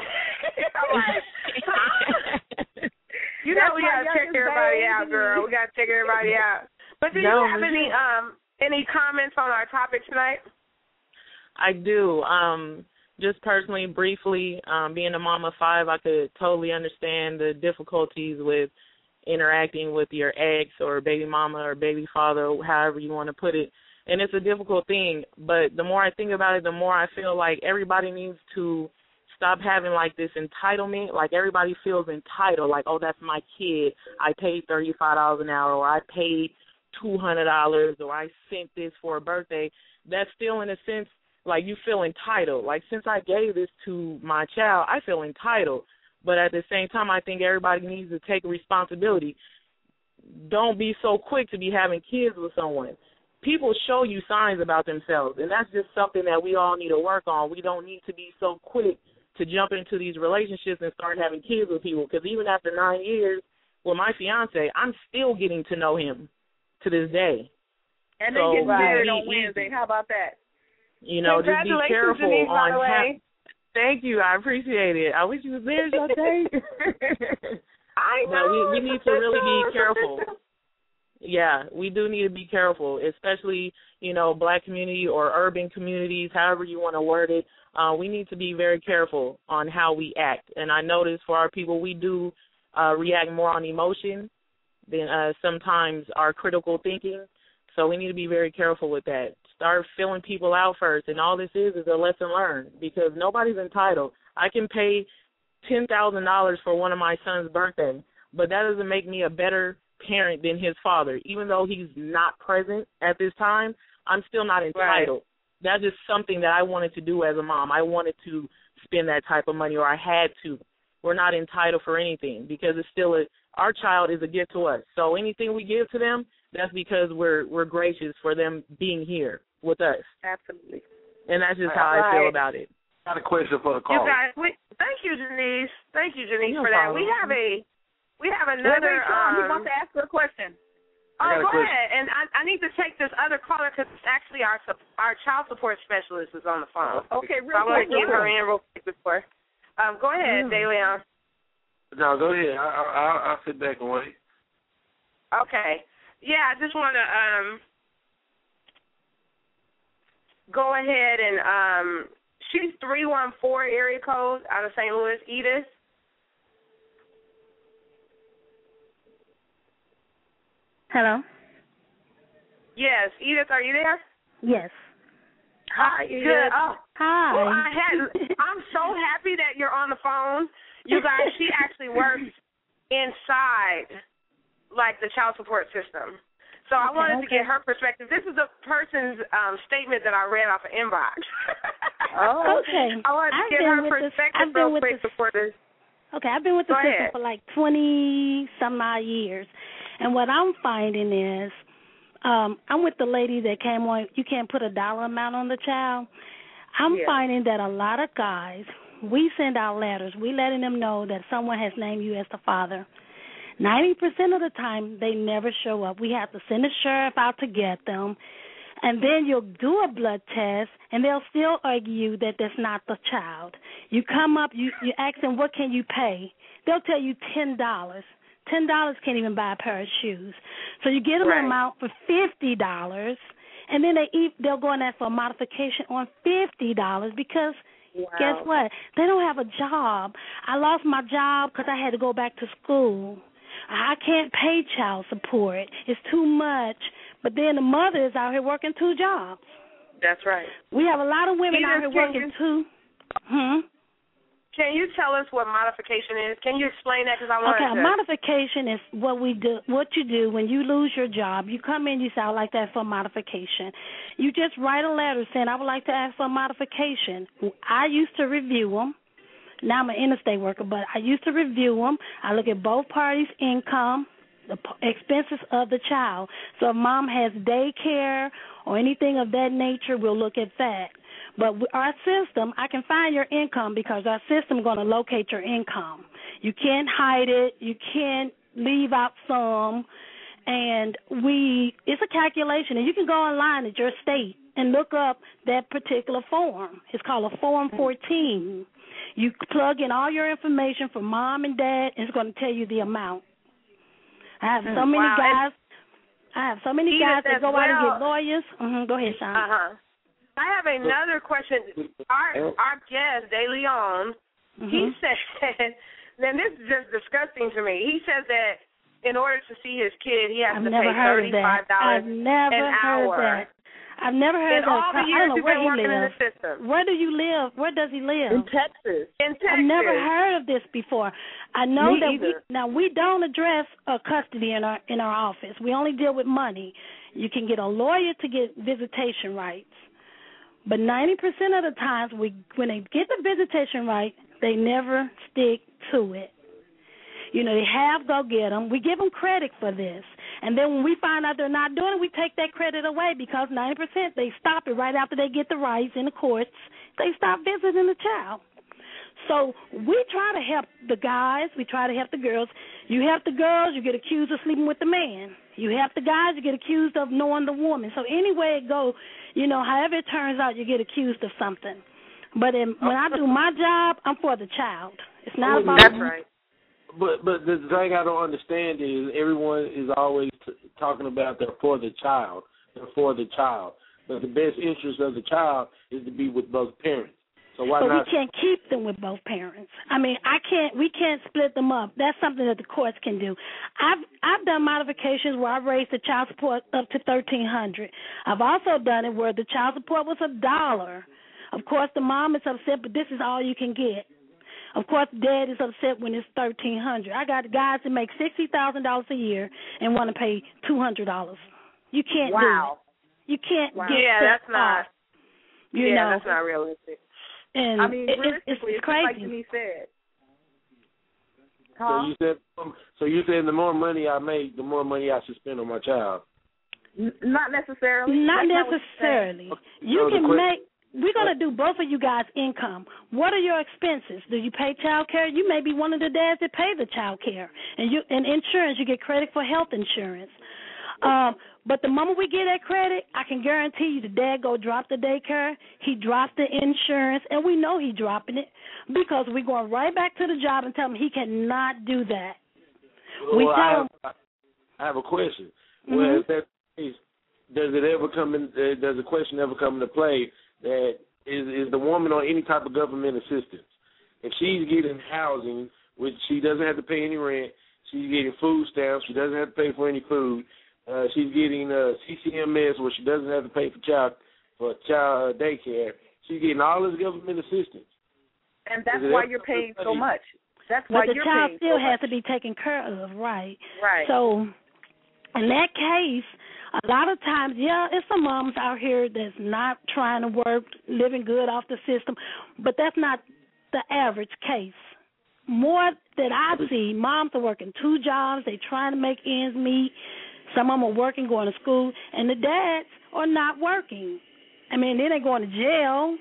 You know
That's
we gotta check everybody
baby.
out, girl. We gotta check everybody out. But do
No,
you have any um any comments on our topic tonight?
I do. Um, just personally, briefly, um, being a mom of five, I could totally understand the difficulties with interacting with your ex or baby mama or baby father, however you want to put it. And it's a difficult thing. But the more I think about it, the more I feel like everybody needs to stop having, like, this entitlement. Like, everybody feels entitled, like, oh, that's my kid. I paid thirty-five dollars an hour, or I paid two hundred dollars, or I sent this for a birthday. That's still, in a sense, like, you feel entitled. Like, since I gave this to my child, I feel entitled. But at the same time, I think everybody needs to take responsibility. Don't be so quick to be having kids with someone. People show you signs about themselves, and that's just something that we all need to work on. We don't need to be so quick to jump into these relationships and start having kids with people, because even after nine years with my fiance, I'm still getting to know him to this day.
And
so
they get married on
easy.
Wednesday. How about that?
You know, just be careful
Denise,
on
by the way.
ha- Thank you. I appreciate it. I wish you was there, Shantae.
I know.
No, we, we need to really be careful. Yeah, we do need to be careful, especially, you know, black community or urban communities, however you want to word it. Uh, we need to be very careful on how we act. And I notice for our people, we do uh, react more on emotion than uh, sometimes our critical thinking. So we need to be very careful with that. Start filling people out first, and all this is is a lesson learned because nobody's entitled. I can pay ten thousand dollars for one of my son's birthday, but that doesn't make me a better parent than his father. Even though he's not present at this time, I'm still not entitled. Right. That's just something that I wanted to do as a mom. I wanted to spend that type of money, or I had to. We're not entitled for anything because it's still a, our child is a gift to us. So anything we give to them, that's because we're we're gracious for them being here with us.
Absolutely.
And that's just
All
how
right.
I feel about it.
Got a question for the
You
caller.
guys, we, thank you, Janice. Thank you, Janice,
No
for that.
problem.
We have a we have
Wait,
another.
wait, Sean, he
um,
wants to ask her a question.
Oh,
I got a
go
question.
ahead. And I, I need to take this other caller because it's actually our sup- our child support specialist is on the phone.
Okay,
So
real
I want
quick.
to get her in real quick before. Um, go ahead,
Mm.
DeLeon.
No, go ahead. I, I, I'll, I'll sit back and wait.
Okay. Yeah, I just want to um go ahead and um she's three one four area code out of Saint Louis. Edith.
Hello?
Yes, Edith, are you there?
Yes.
Hi, good. Oh,
Hi.
well, I had, I'm so happy that you're on the phone. You guys, she actually works inside, like, the child support system. So I
Okay,
wanted to
okay.
get her perspective. This is a person's um, statement that I read off of Inbox.
Oh,
okay.
I wanted to
I've
get
been
her
with this-
perspective
I've been
real
with
quick
this-
before this.
Okay, I've been with the
Go
system
ahead.
for like twenty some odd years, and what I'm finding is, um, I'm with the lady that came on. You can't put a dollar amount on the child. I'm
Yeah.
finding that a lot of guys, we send out letters. We letting them know that someone has named you as the father. Ninety percent of the time, they never show up. We have to send the sheriff out to get them. And then you'll do a blood test, and they'll still argue that that's not the child. You come up, you, you ask them, what can you pay? They'll tell you ten dollars. ten dollars can't even buy a pair of shoes. So you get them
Right.
an amount for fifty dollars, and then they eat, they'll go and ask for a modification on fifty dollars because
Wow.
guess what? They don't have a job. I lost my job because I had to go back to school. I can't pay child support. It's too much. But then the mother is out here working two jobs.
That's right.
We have a lot of women
Edith,
out here
can
working
you-
two. Hmm?
Can you tell us what modification is? Can you explain that? Because I want
Okay, a
to.
modification is what we do. What you do when you lose your job, you come in, you say, "I would like to ask for a modification." You just write a letter saying, "I would like to ask for a modification." I used to review them. Now I'm an interstate worker, but I used to review them. I look at both parties' income, the p- expenses of the child. So if mom has daycare or anything of that nature, we'll look at that. But with our system, I can find your income because our system is going to locate your income. You can't hide it. You can't leave out some. And we, it's a calculation. And you can go online at your state and look up that particular form. It's called a Form fourteen. You plug in all your information for mom and dad, and it's going to tell you the amount. I have so many
Wow.
guys. I have so many
Edith,
guys that
as
go out and
well.
get lawyers. Mm-hmm. Go ahead, Sean.
Uh huh. I have another question. Our our guest, De Leon,
Mm-hmm.
he said, then this is just disgusting to me. He says that in order to see his kid, he has
I've
to
never
pay
heard of
thirty-five
that.
dollars
I've never
an
heard
hour.
that. I've never heard
In
that.
all the
I
years
don't know
you've
where
been
he
working in
lives.
the system.
Where do you live? Where does he live?
In Texas.
In Texas.
I've never heard of this before. I know
Me
that
either.
we now we don't address uh, custody in our in our office. We only deal with money. You can get a lawyer to get visitation rights, but ninety percent of the times we when they get the visitation right, they never stick to it. You know, they have go get them. We give them credit for this. And then when we find out they're not doing it, we take that credit away because ninety percent they stop it right after they get the rights in the courts. They stop visiting the child. So we try to help the guys. We try to help the girls. You help the girls, you get accused of sleeping with the man. You help the guys, you get accused of knowing the woman. So any way it goes, you know, however it turns out, you get accused of something. But in, when I do my job, I'm for the child. It's not about
That's right.
But but the thing I don't understand is everyone is always t- talking about they're for the child, they're for the child. But the best interest of the child is to be with both parents. So why
but
not?
we can't keep them with both parents. I mean, I can't. We can't split them up. That's something that the courts can do. I've I've done modifications where I've raised the child support up to thirteen hundred. I've also done it where the child support was a dollar. Of course, the mom is upset, but this is all you can get. Of course, dad is upset when it's thirteen hundred. I got guys that make sixty thousand dollars a year and want to pay two hundred dollars. You can't
wow.
do it. You can't
wow.
get
yeah,
that
that's not.
off. You
yeah,
know,
that's not realistic.
And
I mean,
it,
realistically,
it's,
it's
crazy.
like Denise said.
So
Huh?
you said, so you said the more money I make, the more money I should spend on my child.
N- not necessarily.
Not
That's
necessarily.
Not
you
so
can
que-
make. We're gonna do both of you guys' income. What are your expenses? Do you pay child care? You may be one of the dads that pay the child care, and you and insurance. You get credit for health insurance. Um, but the moment we get that credit, I can guarantee you the dad go drop the daycare, he dropped the insurance, and we know he dropping it because we're going right back to the job and tell him he cannot do that.
Well,
we
I
tell
have,
him.
I have a question.
Mm-hmm.
Well, if that's the case, does it ever come in? Uh, does the question ever come into play that is is the woman on any type of government assistance? If she's getting housing, which she doesn't have to pay any rent, she's getting food stamps, she doesn't have to pay for any food. Uh, she's getting uh, C C M S, where she doesn't have to pay for child for child daycare. She's getting all this government assistance,
and that's
Is it
why
ever
you're paying
come to
so
play?
much. That's
But
why
the
you're
child
paying
still
so
has
much.
to be taken care of, right?
Right.
So in that case, a lot of times, yeah, it's some moms out here that's not trying to work, living good off the system, but that's not the average case. More that I see, moms are working two jobs, they're trying to make ends meet. Some of them are working, going to school, and the dads are not working. I mean, then they're going to jail.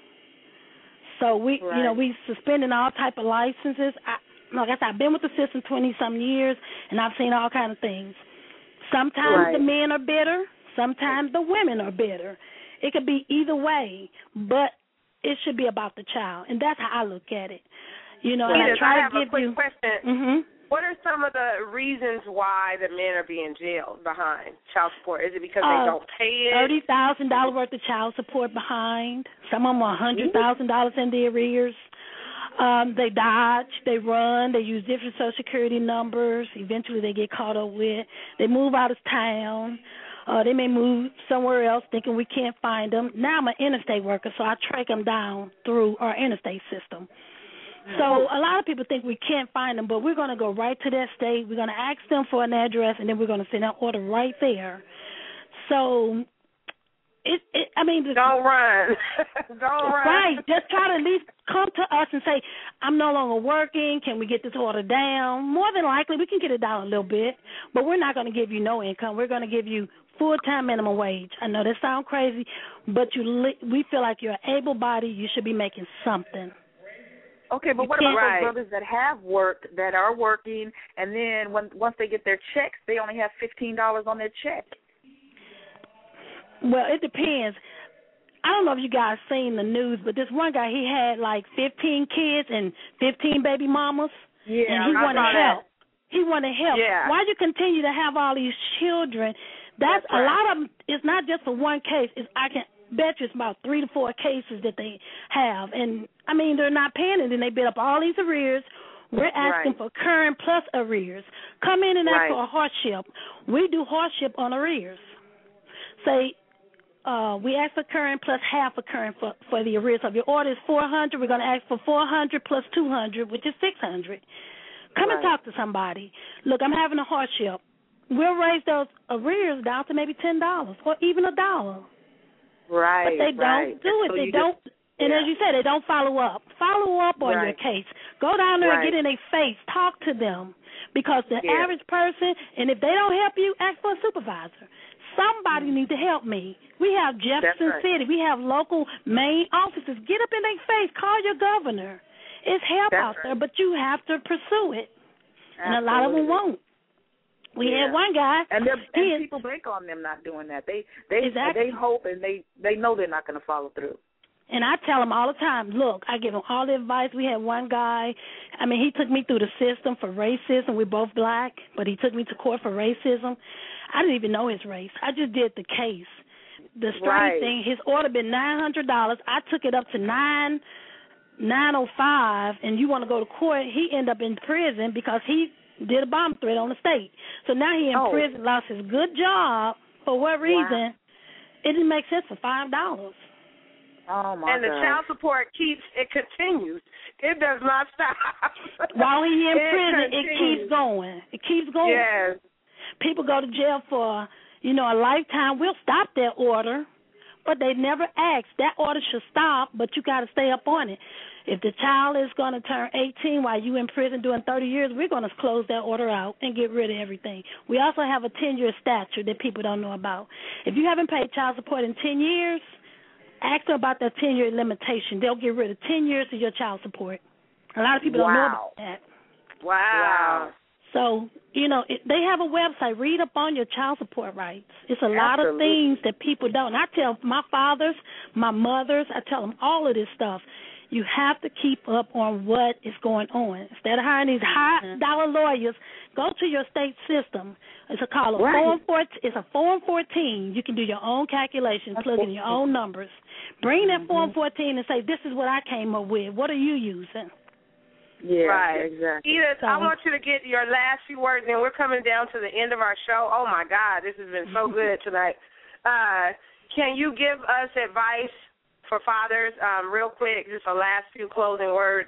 So we,
Right.
you know, we suspending all type of licenses. I, like I said, I've been with the system twenty some years, and I've seen all kind of things. Sometimes
Right.
the men are bitter. Sometimes the women are bitter. It could be either way, but it should be about the child, and that's how I look at it. You know, and I
Edith,
try
I
to
have
give
a quick
you.
question.
Mm-hmm.
What are some of the reasons why the men are being jailed behind child support? Is it because
Uh,
they don't pay it?
Thirty thousand dollars worth of child support behind. Some of them are a hundred thousand dollars in the arrears. Um, they dodge, they run, they use different Social Security numbers. Eventually, they get caught up with. They move out of town. Uh, they may move somewhere else, thinking we can't find them. Now I'm an interstate worker, so I track them down through our interstate system. So a lot of people think we can't find them, but we're going to go right to that state. We're going to ask them for an address, and then we're going to send an order right there. So, it, it I mean, the,
Don't run. Don't run.
right? Just try to at least come to us and say, "I'm no longer working. Can we get this order down?" More than likely, we can get it down a little bit, but we're not going to give you no income. We're going to give you full-time minimum wage. I know that sounds crazy, but you li- we feel like you're able-bodied. You should be making something.
Okay, but
You
what about
can't-
those brothers that have worked, that are working, and then when once they get their checks, they only have fifteen dollars on their check?
Well, it depends. I don't know if you guys seen the news, but this one guy, he had like fifteen kids and fifteen baby mamas,
Yeah,
and he
I
wanted
saw that.
help. He wanted help.
Yeah.
Why do you continue to have all these children? That's,
That's
a
right.
lot of them. It's not just for one case. It's, I can bet you it's about three to four cases that they have, and I mean they're not paying it, and they build up all these arrears. We're asking
Right.
for current plus arrears. Come in and ask
Right.
for a hardship. We do hardship on arrears. Say, uh, we ask for current plus half a current for, for the arrears. So if your order is four hundred, we're going to ask for four hundred plus two hundred, which is six hundred. Come and
Right.
talk to somebody. Look, I'm having a hardship. We'll raise those arrears down to maybe ten dollars or even a dollar.
Right.
But they
right.
don't do it.
So
They
you
don't.
just-
And
yeah.
as you said, they don't follow up. Follow up on your
Right.
case. Go down there
Right.
and get in their face. Talk to them. Because the
Yeah.
average person, and if they don't help you, ask for a supervisor. Somebody needs to help me. We have Jefferson
right.
City. We have local main offices. Get up in their face. Call your governor. It's help
That's
out
right.
there, but you have to pursue it. And a lot of them
Absolutely.
won't. We
Yeah.
had one guy.
And, they're-
he
and
is-
people bank on them not doing that. They they
Exactly.
they hope and they they know they're not going to follow through.
And I tell them all the time, look, I give them all the advice. We had one guy, I mean, he took me through the system for racism. We're both black, but he took me to court for racism. I didn't even know his race. I just did the case. The strange
Right.
thing, his order been nine hundred dollars. I took it up to nine nine oh five and you want to go to court, he end up in prison because he did a bomb threat on the state. So now he in
Oh.
prison, lost his good job for what reason? It didn't make sense for five dollars.
Oh my
And the
God.
child support keeps, it continues. It does not stop.
While he in
It
prison, it
continues.
keeps going. It keeps going.
Yes.
People go to jail for, you know, a lifetime. We'll stop that order, but they never ask. That order should stop, but you got to stay up on it. If the child is going to turn eighteen while you in prison doing thirty years, we're going to close that order out and get rid of everything. We also have a ten-year statute that people don't know about. If you haven't paid child support in ten years, ask them about that ten-year limitation. They'll get rid of ten years of your child support. A lot of people don't know
Wow.
about that.
Wow.
So, you know, it, they have a website. Read up on your child support rights. It's a lot of
Absolutely.
things that people don't. I tell my fathers, my mothers, I tell them all of this stuff. You have to keep up on what is going on. Instead of hiring these high-dollar lawyers, go to your state system. It's a call a
Right.
form fourteen. It's a form fourteen. You can do your own calculations, plug in your own numbers. Bring that form fourteen and say, "This is what I came up with. What are you using?"
Yeah,
Right.
exactly.
Edith, I want you to get your last few words in. We're coming down to the end of our show. Oh, my God, this has been so good tonight. Uh, can you give us advice for fathers um, real quick, just the last few closing words?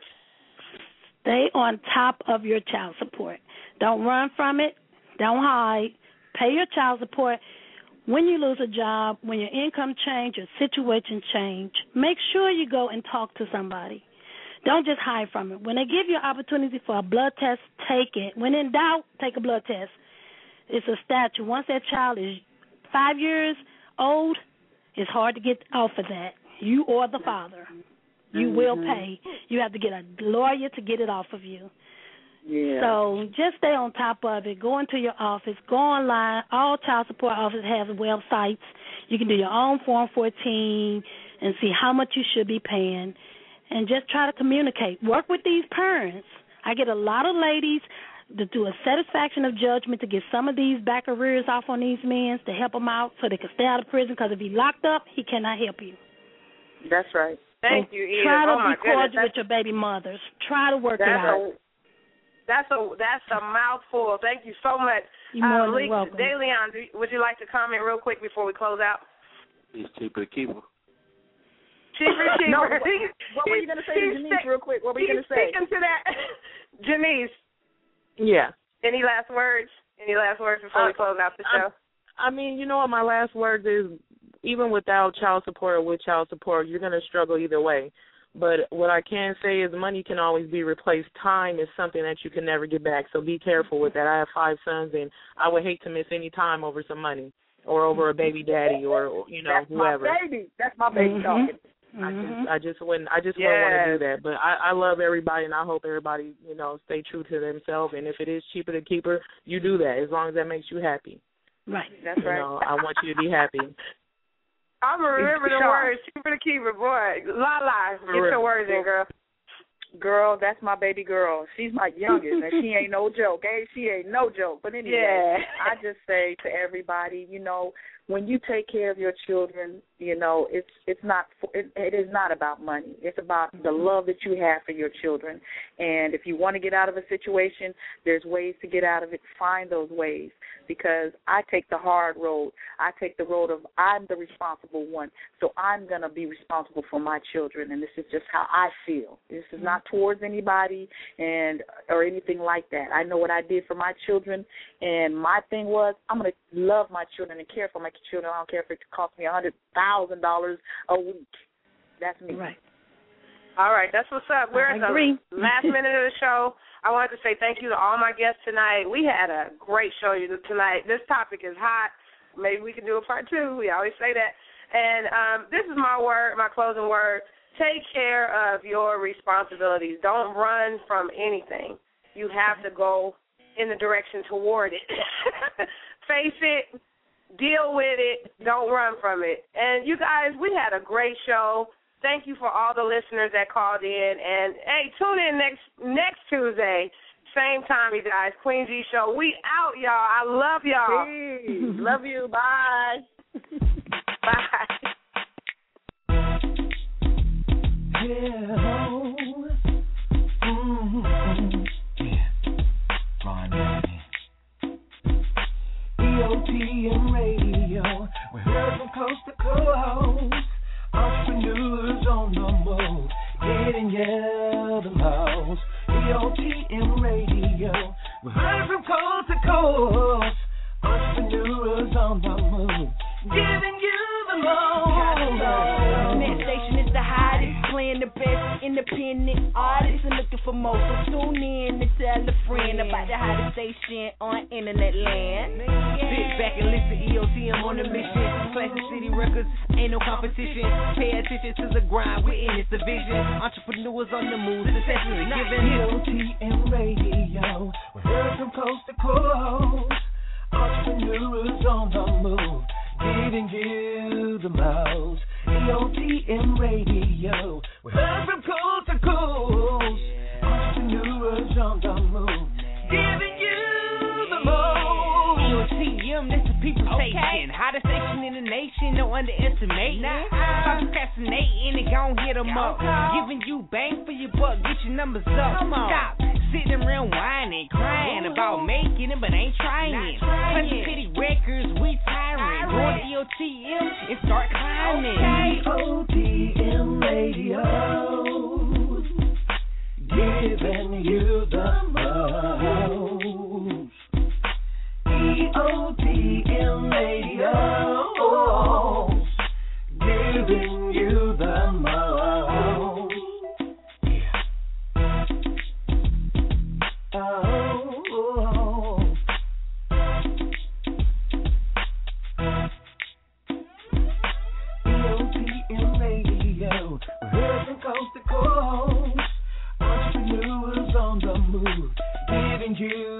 Stay on top of your child support. Don't run from it. Don't hide. Pay your child support. When you lose a job, when your income change, your situation change, make sure you go and talk to somebody. Don't just hide from it. When they give you an opportunity for a blood test, take it. When in doubt, take a blood test. It's a statute. Once that child is five years old, it's hard to get off of that. You or the father. You
Mm-hmm.
will pay. You have to get a lawyer to get it off of you.
Yeah.
So just stay on top of it. Go into your office. Go online. All child support offices have websites. You can do your own Form fourteen and see how much you should be paying. And just try to communicate. Work with these parents. I get a lot of ladies to do a satisfaction of judgment to get some of these back arrears off on these men to help them out so they can stay out of prison, because if he's locked up, he cannot help you.
That's right.
Thank
So
you, Edith.
try to
oh, my
be cordial
goodness.
with your baby mothers. Try to work it
That's
out.
a, that's a that's a mouthful. Thank you so much.
You're more
um,
than
Lee-
welcome.
DeLeon, do, would you like to comment real quick before we close out?
He's cheaper to keep him.
Cheaper, cheaper.
No, what, what were you going to say to
He's
Janice
sta-
real quick? What were you going
he's
to say?
Speaking to that, Janice,
Yeah.
any last words? Any last words before
Uh,
we close out the
I-
show?
I mean, you know what my last words is, even without child support or with child support, you're going to struggle either way. But what I can say is money can always be replaced. Time is something that you can never get back, so be careful with that. I have five sons, and I would hate to miss any time over some money or over a baby daddy or, you know,
That's
whoever.
my baby. That's my baby
Mhm.
talking.
I
Mhm.
just, I just wouldn't, I just wouldn't want to
Yes.
do that. But I, I love everybody, and I hope everybody, you know, stay true to themselves. And if it is cheaper to keep her, you do that as long as that makes you happy.
Right.
That's
You
right.
know, I want you to be happy.
I'm going to remember the
Sure.
words. Cheaper to keep it, boy. La la. Get
real.
your words in, girl.
Girl, that's my baby girl. She's my youngest, and she ain't no joke. Hey, she ain't no joke. But anyway,
Yeah.
I just say to everybody, you know, when you take care of your children, you know, it's it's not it, it is not about money. It's about the love that you have for your children. And if you want to get out of a situation, there's ways to get out of it. Find those ways, because I take the hard road. I take the road of I'm the responsible one, so I'm going to be responsible for my children, and this is just how I feel. This is not towards anybody and or anything like that. I know what I did for my children, and my thing was I'm going to love my children and care for my children. I don't care if it costs me one hundred thousand dollars a week. That's me.
Right.
All right, that's what's up. We're
I
at the
agree.
last minute of the show. I wanted to say thank you to all my guests tonight. We had a great show tonight. This topic is hot. Maybe we can do a part two. We always say that. And um, this is my word, my closing word. Take care of your responsibilities. Don't run from anything. You have to go in the direction toward it. Face it. Deal with it. Don't run from it. And you guys, we had a great show. Thank you for all the listeners that called in. And, hey, tune in next next Tuesday, same time, you guys. Queen G Show. We out, y'all. I love y'all.
Peace. Love you. Bye.
Bye.
Yeah. giving you the most. E O T M Radio, we're heard from coast to coast. Entrepreneurs on the move, giving you the most.
Net station is the hottest, playing the best independent artists and looking for more. So tune in and tell a friend about the hottest station on internet land.
Sit back and listen, E O T M on the mission. Classic City Records, ain't no competition. Pay attention to the grind, we're in this division. Entrepreneurs on the move, success is given.
E O T M Radio, we're heard from coast to coast. Entrepreneurs on the move, giving you the most. E O T M Radio, we're heard from coast to coast. Entrepreneurs on the move, giving you the most.
E O T M, that's the people station. Hottest station in the nation, no underestimate. Stop procrastinating and gon' hit them up. Giving you bang for your buck, get your numbers up. Come on. Stop sitting around whining, crying about making it, but ain't trying. Classic City Records, we tiring. Go on E O T M and start climbing.
E O T M Radio, giving you the most. E O T M Radio, giving you the most. Oh, E O T M Radio, heard from coast to coast. Entrepreneurs on the move, giving you